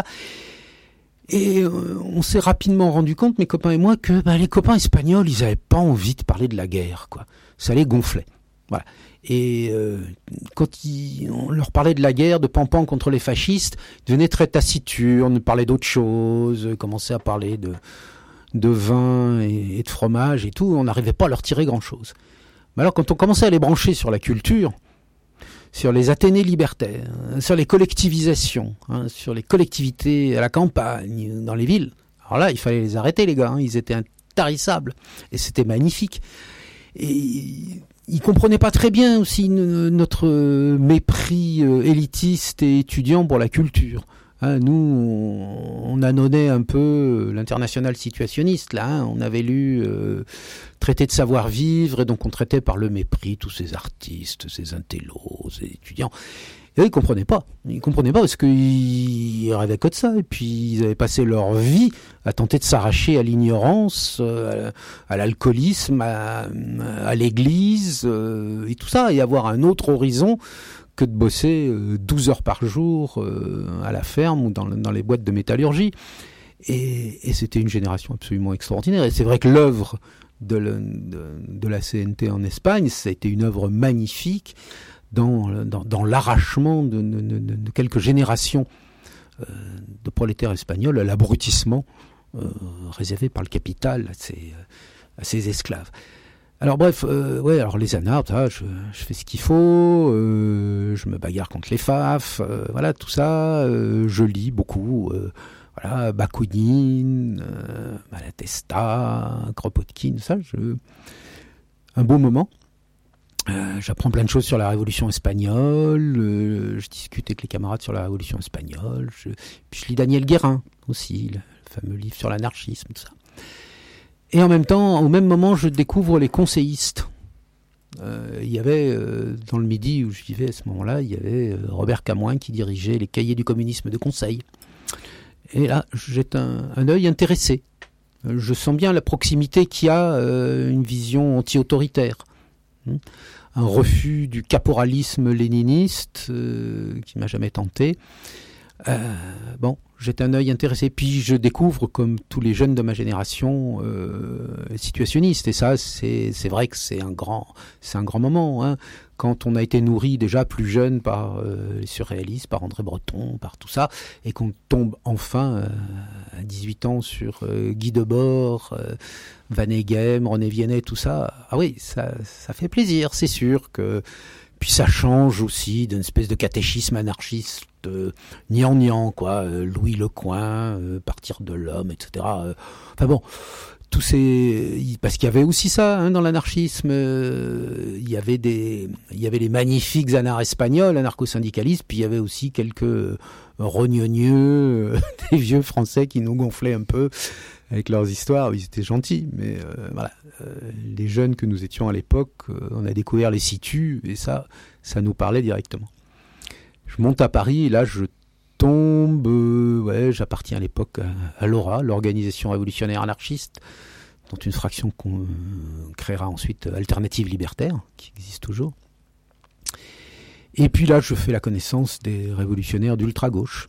[SPEAKER 5] Et euh, on s'est rapidement rendu compte, mes copains et moi, que bah, les copains espagnols, ils avaient pas envie de parler de la guerre, quoi. Ça les gonflait. Voilà. Et euh, quand ils, on leur parlait de la guerre, de Pampan contre les fascistes, ils devenaient très taciturnes, parlaient d'autres choses, commençaient à parler de, de vin et, et de fromage et tout. On n'arrivait pas à leur tirer grand-chose. Mais alors, quand on commençait à les brancher sur la culture, sur les Athénées libertaires, sur les collectivisations, hein, sur les collectivités à la campagne, dans les villes, alors là, il fallait les arrêter, les gars. Hein, ils étaient intarissables. Et c'était magnifique. Et ils comprenaient pas très bien aussi notre mépris élitiste et étudiant pour la culture. Hein, nous, on, on annonnait un peu l'international situationniste, là. Hein, on avait lu euh, Traité de savoir-vivre, et donc on traitait par le mépris tous ces artistes, ces intellos, ces étudiants. Et eux, ils comprenaient pas. Ils comprenaient pas parce qu'ils rêvaient que de ça. Et puis, ils avaient passé leur vie à tenter de s'arracher à l'ignorance, euh, à l'alcoolisme, à, à l'église, euh, et tout ça, et avoir un autre horizon que de bosser euh, douze heures par jour euh, à la ferme ou dans, dans les boîtes de métallurgie. Et, et c'était une génération absolument extraordinaire. Et c'est vrai que l'œuvre de, le, de, de la C N T en Espagne, ça a été une œuvre magnifique, Dans, dans, dans l'arrachement de, de, de, de quelques générations euh, de prolétaires espagnols à l'abrutissement euh, réservé par le capital à ses, à ses esclaves. Alors bref, euh, ouais, alors les anards, ça, je, je fais ce qu'il faut, euh, je me bagarre contre les F A F, euh, voilà, tout ça, euh, je lis beaucoup, euh, voilà, Bakounine, euh, Malatesta, Kropotkin, ça, je... un beau moment. Euh, j'apprends plein de choses sur la Révolution espagnole, euh, je discute avec les camarades sur la Révolution espagnole, je, puis je lis Daniel Guérin aussi, le fameux livre sur l'anarchisme, tout ça. Et en même temps, au même moment, je découvre les conseillistes. Euh, il y avait, euh, dans le Midi où je vivais à ce moment-là, il y avait euh, Robert Camoin qui dirigeait les cahiers du communisme de Conseil. Et là, je jette un, un œil intéressé. Je sens bien la proximité qu'il y a, euh, une vision anti-autoritaire. Un refus du caporalisme léniniste euh, qui m'a jamais tenté. Euh, bon, jette un œil intéressé. Puis je découvre, comme tous les jeunes de ma génération, euh, situationniste. Et ça, c'est, c'est vrai que c'est un grand, c'est un grand moment. Hein. Quand on a été nourri déjà plus jeune par euh, les surréalistes, par André Breton, par tout ça, et qu'on tombe enfin euh, à dix-huit ans sur euh, Guy Debord, euh, Van Eghem, René Viennet, tout ça. Ah oui, ça, ça fait plaisir, c'est sûr que. Puis ça change aussi d'une espèce de catéchisme anarchiste euh, gnangnan, quoi, euh, Louis Lecoing, euh, Partir de l'homme, et cetera. Euh, enfin bon, tous ces, parce qu'il y avait aussi ça hein, dans l'anarchisme. Euh, il y avait des, il y avait les magnifiques anards espagnols, anarcho-syndicalistes, puis il y avait aussi quelques rognonieux, euh, des vieux Français qui nous gonflaient un peu avec leurs histoires. Ils étaient gentils, mais euh, voilà, euh, les jeunes que nous étions à l'époque, euh, on a découvert les situs et ça, ça nous parlait directement. Je monte à Paris et là je tombe, euh, ouais, j'appartiens à l'époque à, à l'O R A, l'Organisation révolutionnaire anarchiste, dont une fraction qu'on euh, créera ensuite Alternative Libertaire, qui existe toujours. Et puis là, je fais la connaissance des révolutionnaires d'ultra-gauche.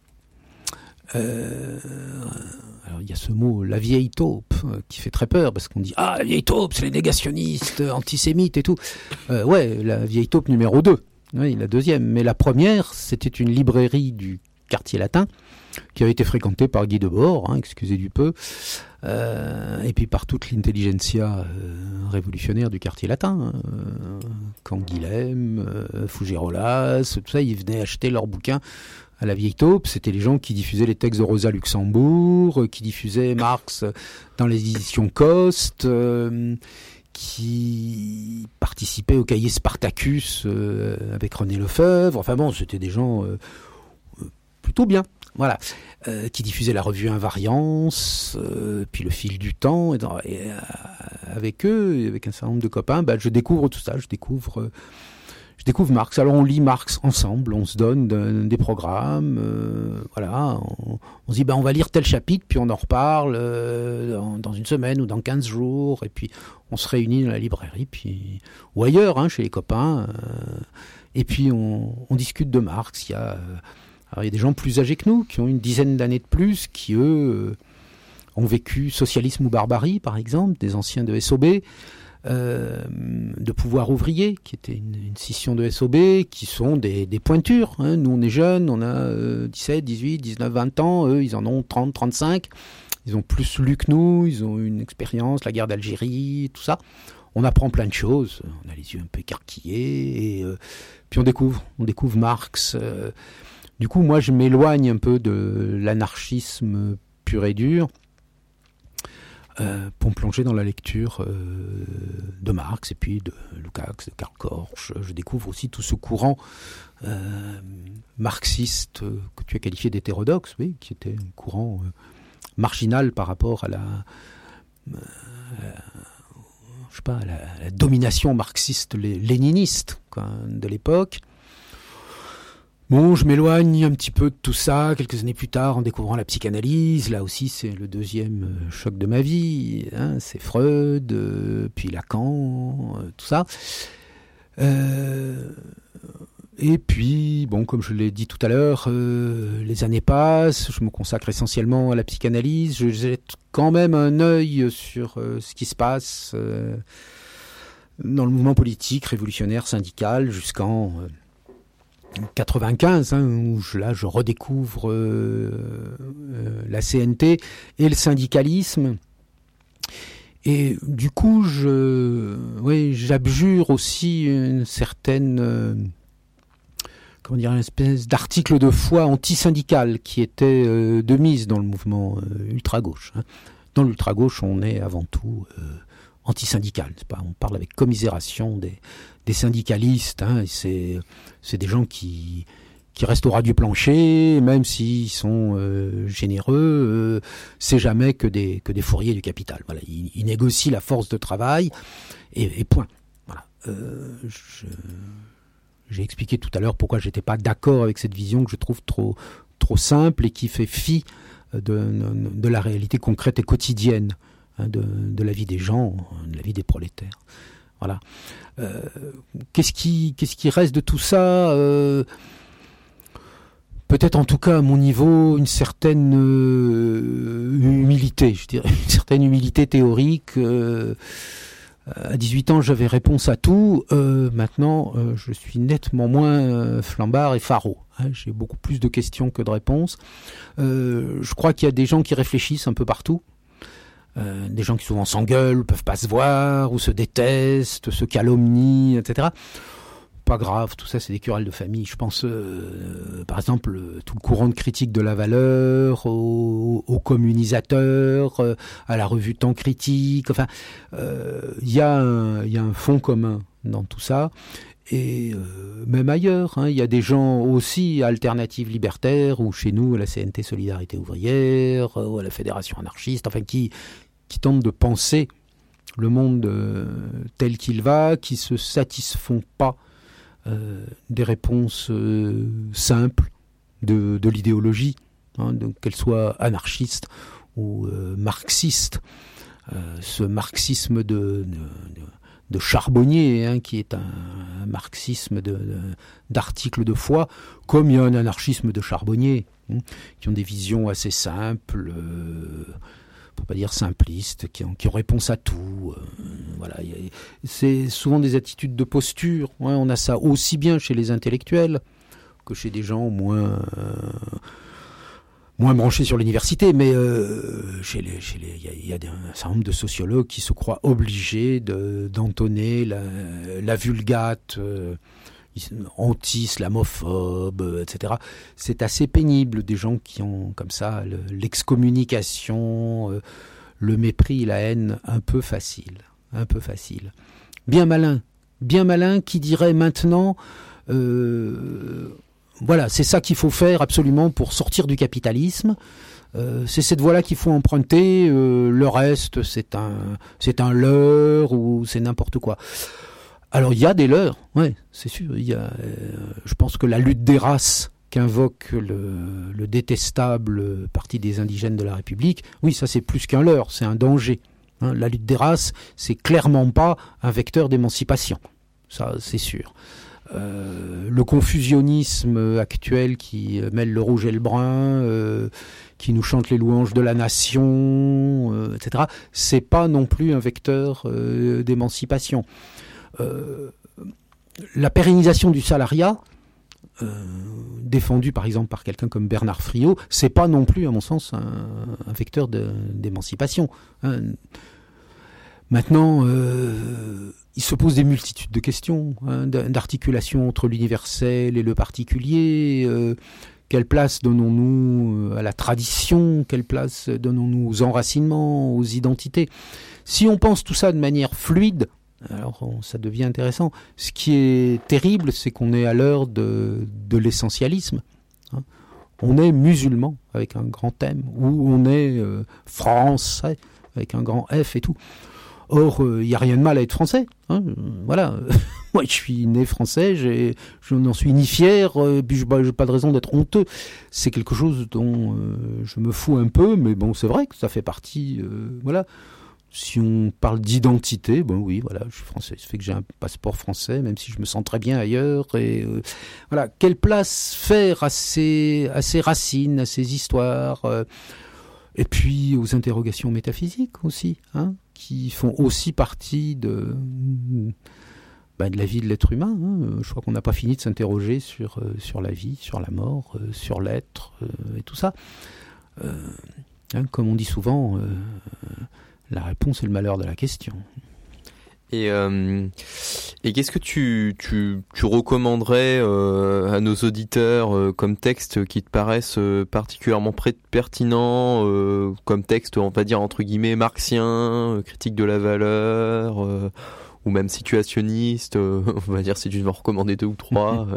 [SPEAKER 5] Euh, alors il y a ce mot, la vieille taupe, euh, qui fait très peur, parce qu'on dit « Ah, la vieille taupe, c'est les négationnistes, antisémites et tout. Euh, » Ouais, la vieille taupe numéro deux. Oui, la deuxième. Mais la première, c'était une librairie du quartier latin qui avait été fréquentée par Guy Debord, hein, excusez du peu, euh, et puis par toute l'intelligentsia euh, révolutionnaire du quartier latin. Hein, euh, Canguilhem, euh, Fougerolas, tout ça, ils venaient acheter leurs bouquins à la vieille taupe. C'était les gens qui diffusaient les textes de Rosa Luxembourg, euh, qui diffusaient Marx dans les éditions Coste, euh, qui participaient au cahier Spartacus euh, avec René Lefebvre. Enfin bon, c'était des gens euh, plutôt bien, voilà, euh, qui diffusaient la revue Invariance, euh, puis le fil du temps. Et, dans, et euh, avec eux, avec un certain nombre de copains, bah, je découvre tout ça, je découvre... Euh, Je découvre Marx. Alors on lit Marx ensemble, on se donne de, des programmes, euh, voilà, on, on se dit ben on va lire tel chapitre, puis on en reparle euh, dans, dans une semaine ou dans quinze jours, et puis on se réunit dans la librairie, puis ou ailleurs, hein, chez les copains, euh, et puis on, on discute de Marx. Il y a, euh, alors il y a des gens plus âgés que nous, qui ont une dizaine d'années de plus, qui eux euh, ont vécu socialisme ou barbarie, par exemple, des anciens de S O B. Euh, de Pouvoir ouvrier, qui était une, une scission de S O B, qui sont des, des pointures. Hein. Nous, on est jeunes, on a euh, dix-sept, dix-huit, dix-neuf, vingt ans. Eux, ils en ont trente, trente-cinq. Ils ont plus lu que nous, ils ont une expérience, la guerre d'Algérie, tout ça. On apprend plein de choses. On a les yeux un peu écarquillés. Et, euh, puis on découvre, on découvre Marx. Euh, du coup, moi, je m'éloigne un peu de l'anarchisme pur et dur. Euh, pour me plonger dans la lecture euh, de Marx et puis de Lukács, de Karl Korsch. Je découvre aussi tout ce courant euh, marxiste euh, que tu as qualifié d'hétérodoxe, oui, qui était un courant euh, marginal par rapport à la, euh, je sais pas, à la, à la domination marxiste-léniniste quoi, de l'époque. Bon, je m'éloigne un petit peu de tout ça quelques années plus tard en découvrant la psychanalyse. Là aussi, c'est le deuxième choc de ma vie. Hein, c'est Freud, euh, puis Lacan, euh, tout ça. Euh, et puis, bon, comme je l'ai dit tout à l'heure, euh, les années passent. Je me consacre essentiellement à la psychanalyse. Je jette quand même un œil sur euh, ce qui se passe euh, dans le mouvement politique, révolutionnaire, syndical, jusqu'en... Euh, quatre-vingt-quinze, hein, où je, là je redécouvre euh, euh, la C N T et le syndicalisme. Et du coup, je, oui, j'abjure aussi une certaine, euh, comment dire, une espèce d'article de foi anti-syndical qui était euh, de mise dans le mouvement euh, ultra-gauche. Hein. Dans l'ultra-gauche, on est avant tout euh, anti-syndical. C'est pas, on parle avec commisération des, des syndicalistes. Hein, et c'est, c'est des gens qui, qui restent au ras du plancher, même s'ils sont euh, généreux. Euh, c'est jamais que des, que des fourriers du capital. Voilà, ils, ils négocient la force de travail et, et point. Voilà. Euh, je, j'ai expliqué tout à l'heure pourquoi j'étais pas d'accord avec cette vision que je trouve trop, trop simple et qui fait fi de, de, de la réalité concrète et quotidienne. De, de la vie des gens, de la vie des prolétaires. Voilà. Euh, qu'est-ce qui, qu'est-ce qui reste de tout ça euh, peut-être en tout cas à mon niveau une certaine euh, humilité, je dirais, une certaine humilité théorique. Euh, à dix-huit ans, j'avais réponse à tout. Euh, maintenant, euh, je suis nettement moins euh, flambard et faraud. Hein, j'ai beaucoup plus de questions que de réponses. Euh, je crois qu'il y a des gens qui réfléchissent un peu partout. Euh, des gens qui souvent s'engueulent, peuvent pas se voir, ou se détestent, se calomnient, et cetera. pas grave, tout ça c'est des querelles de famille. Je pense euh, par exemple tout le courant de critique de la valeur, aux, aux communisateurs, euh, à la revue Temps Critique, enfin il euh, y, y a un fond commun dans tout ça. Et euh, même ailleurs, il hein, y a des gens aussi alternatives libertaires, ou chez nous à la C N T Solidarité Ouvrière, ou à la Fédération anarchiste, enfin qui, qui tentent de penser le monde euh, tel qu'il va, qui se satisfont pas euh, des réponses euh, simples de, de l'idéologie, hein, donc qu'elle soit anarchiste ou euh, marxiste. Euh, ce marxisme de, de, de, de charbonnier, hein, qui est un, un marxisme de, de, d'article de foi, comme il y a un anarchisme de charbonnier, hein, qui ont des visions assez simples, euh, pour pas dire simplistes, qui ont, qui ont réponse à tout. Euh, voilà, y a, c'est souvent des attitudes de posture. Hein, on a ça aussi bien chez les intellectuels que chez des gens moins euh, moins branchés sur l'université, mais euh, chez les, chez les, il y a, y a un certain nombre de sociologues qui se croient obligés de, d'entonner la, la vulgate euh, anti-islamophobe, et cetera. C'est assez pénible, des gens qui ont comme ça le, l'excommunication, euh, le mépris, la haine un peu facile, un peu facile. Bien malin, bien malin qui dirait maintenant... Euh, Voilà, c'est ça qu'il faut faire absolument pour sortir du capitalisme. Euh, c'est cette voie-là qu'il faut emprunter. Euh, le reste, c'est un, c'est un leurre ou c'est n'importe quoi. Alors il y a des leurres, ouais, c'est sûr. Il y a, euh, je pense que la lutte des races qu'invoque le, le détestable Parti des indigènes de la République, oui, ça c'est plus qu'un leurre, c'est un danger. Hein, la lutte des races, c'est clairement pas un vecteur d'émancipation. Ça, c'est sûr. Euh, le confusionnisme actuel qui mêle le rouge et le brun, euh, qui nous chante les louanges de la nation, euh, et cetera, c'est pas non plus un vecteur euh, d'émancipation. Euh, la pérennisation du salariat, euh, défendue par exemple par quelqu'un comme Bernard Friot, c'est pas non plus, à mon sens, un, un vecteur de, d'émancipation. Hein. Maintenant, euh, il se pose des multitudes de questions, hein, d'articulation entre l'universel et le particulier. Euh, quelle place donnons-nous à la tradition? Quelle place donnons-nous aux enracinements, aux identités? Si on pense tout ça de manière fluide, alors on, ça devient intéressant. Ce qui est terrible, c'est qu'on est à l'heure de, de l'essentialisme. Hein. On est musulman, avec un grand M, ou on est euh, français, avec un grand F et tout. Or, il euh, n'y a rien de mal à être français. Hein, euh, voilà. Moi, je suis né français, j'ai, je n'en suis ni fier, euh, puis je n'ai pas de raison d'être honteux. C'est quelque chose dont euh, je me fous un peu, mais bon, c'est vrai que ça fait partie... Euh, voilà. Si on parle d'identité, ben oui, voilà, je suis français. Ça fait que j'ai un passeport français, même si je me sens très bien ailleurs. Et euh, voilà, quelle place faire à ces, à ces racines, à ces histoires euh, et puis aux interrogations métaphysiques aussi, hein, qui font aussi partie de, ben, de la vie de l'être humain. Hein. Je crois qu'on n'a pas fini de s'interroger sur, euh, sur la vie, sur la mort, euh, sur l'être euh, et tout ça. Euh, hein, comme on dit souvent, euh, la réponse est le malheur de la question.
[SPEAKER 4] Et, euh, et qu'est-ce que tu, tu, tu recommanderais euh, à nos auditeurs euh, comme textes qui te paraissent euh, particulièrement pré- pertinents, euh, comme texte, on va dire, entre guillemets, marxien, euh, critique de la valeur, euh, ou même situationniste, euh, on va dire si tu veux en recommander deux ou trois.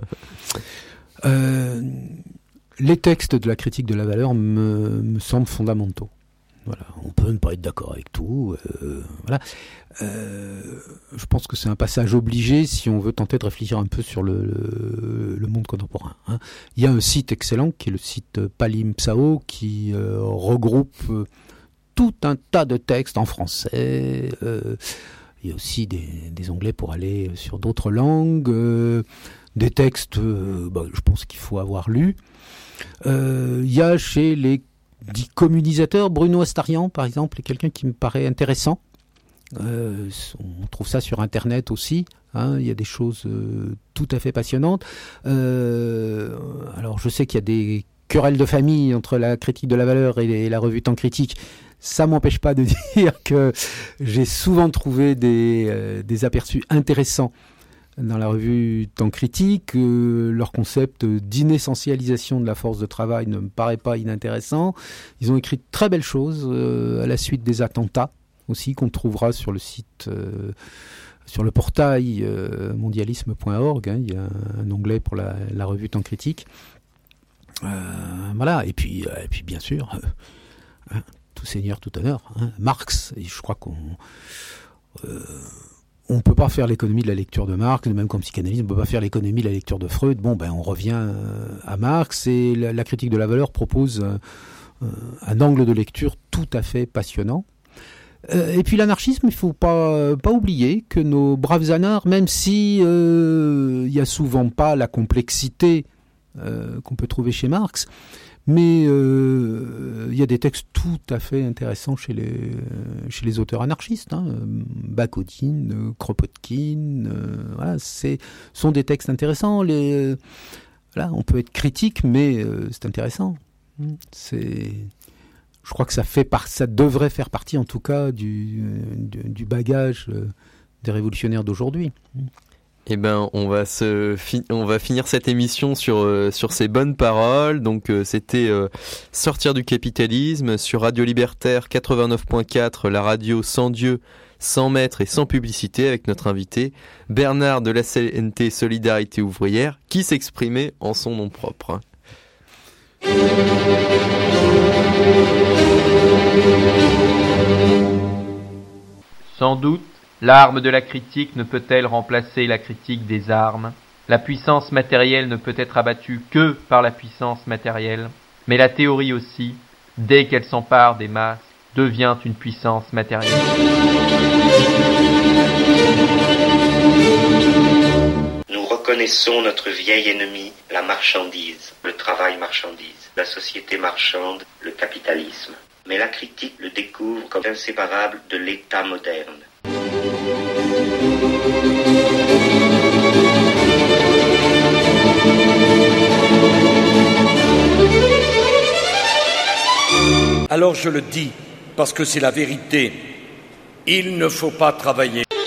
[SPEAKER 5] euh, les textes de la critique de la valeur me, me semblent fondamentaux. Voilà, on peut ne pas être d'accord avec tout. Euh, voilà. Euh, je pense que c'est un passage obligé si on veut tenter de réfléchir un peu sur le, le, le monde contemporain. Hein. Il y a un site excellent qui est le site Palimpsao qui euh, regroupe euh, tout un tas de textes en français. Euh, il y a aussi des, des onglets pour aller sur d'autres langues, euh, des textes, euh, bah, je pense qu'il faut avoir lu. Euh, il y a chez les dit communisateur, Bruno Astarian par exemple, est quelqu'un qui me paraît intéressant. Euh, on trouve ça sur internet aussi, hein, il y a des choses euh, tout à fait passionnantes. Euh, alors je sais qu'il y a des querelles de famille entre la critique de la valeur et, les, et la revue Temps Critique. Ça m'empêche pas de dire que j'ai souvent trouvé des, euh, des aperçus intéressants dans la revue Temps Critique. Euh, leur concept d'inessentialisation de la force de travail ne me paraît pas inintéressant. Ils ont écrit de très belles choses euh, à la suite des attentats aussi, qu'on trouvera sur le site, euh, sur le portail euh, mondialisme point org. Hein, il y a un, un onglet pour la, la revue Temps Critique. Euh, voilà, et puis, euh, et puis bien sûr, euh, hein, tout seigneur, tout honneur, hein, Marx. Et je crois qu'on euh, on peut pas faire l'économie de la lecture de Marx, même comme psychanalyste, on peut pas faire l'économie de la lecture de Freud. Bon, ben on revient euh, à Marx, et la, la critique de la valeur propose euh, un angle de lecture tout à fait passionnant. Euh, et puis l'anarchisme, il faut pas pas oublier que nos braves anards, même si euh, il y a souvent pas la complexité euh, qu'on peut trouver chez Marx, mais euh, il y a des textes tout à fait intéressants chez les chez les auteurs anarchistes, hein. Bakhoutin, Kropotkin, euh, voilà, c'est sont des textes intéressants. Les euh, voilà, on peut être critique, mais euh, c'est intéressant. C'est Je crois que ça fait par, ça devrait faire partie, en tout cas, du, du, du bagage des révolutionnaires d'aujourd'hui.
[SPEAKER 4] Eh ben, on va se, fi- on va finir cette émission sur euh, sur ces bonnes paroles. Donc, euh, c'était euh, Sortir du capitalisme sur Radio Libertaire quatre-vingt-neuf point quatre, la radio sans Dieu, sans maître et sans publicité, avec notre invité Bernard de la C N T Solidarité Ouvrière, qui s'exprimait en son nom propre.
[SPEAKER 1] Sans doute, l'arme de la critique ne peut-elle remplacer la critique des armes. La puissance matérielle ne peut être abattue que par la puissance matérielle, mais la théorie aussi, dès qu'elle s'empare des masses, devient une puissance matérielle.
[SPEAKER 2] Nous reconnaissons notre vieil ennemi, la marchandise, le travail marchandise, la société marchande, le capitalisme. Mais la critique le découvre comme inséparable de l'État moderne.
[SPEAKER 3] Alors je le dis, parce que c'est la vérité. Il ne faut pas travailler.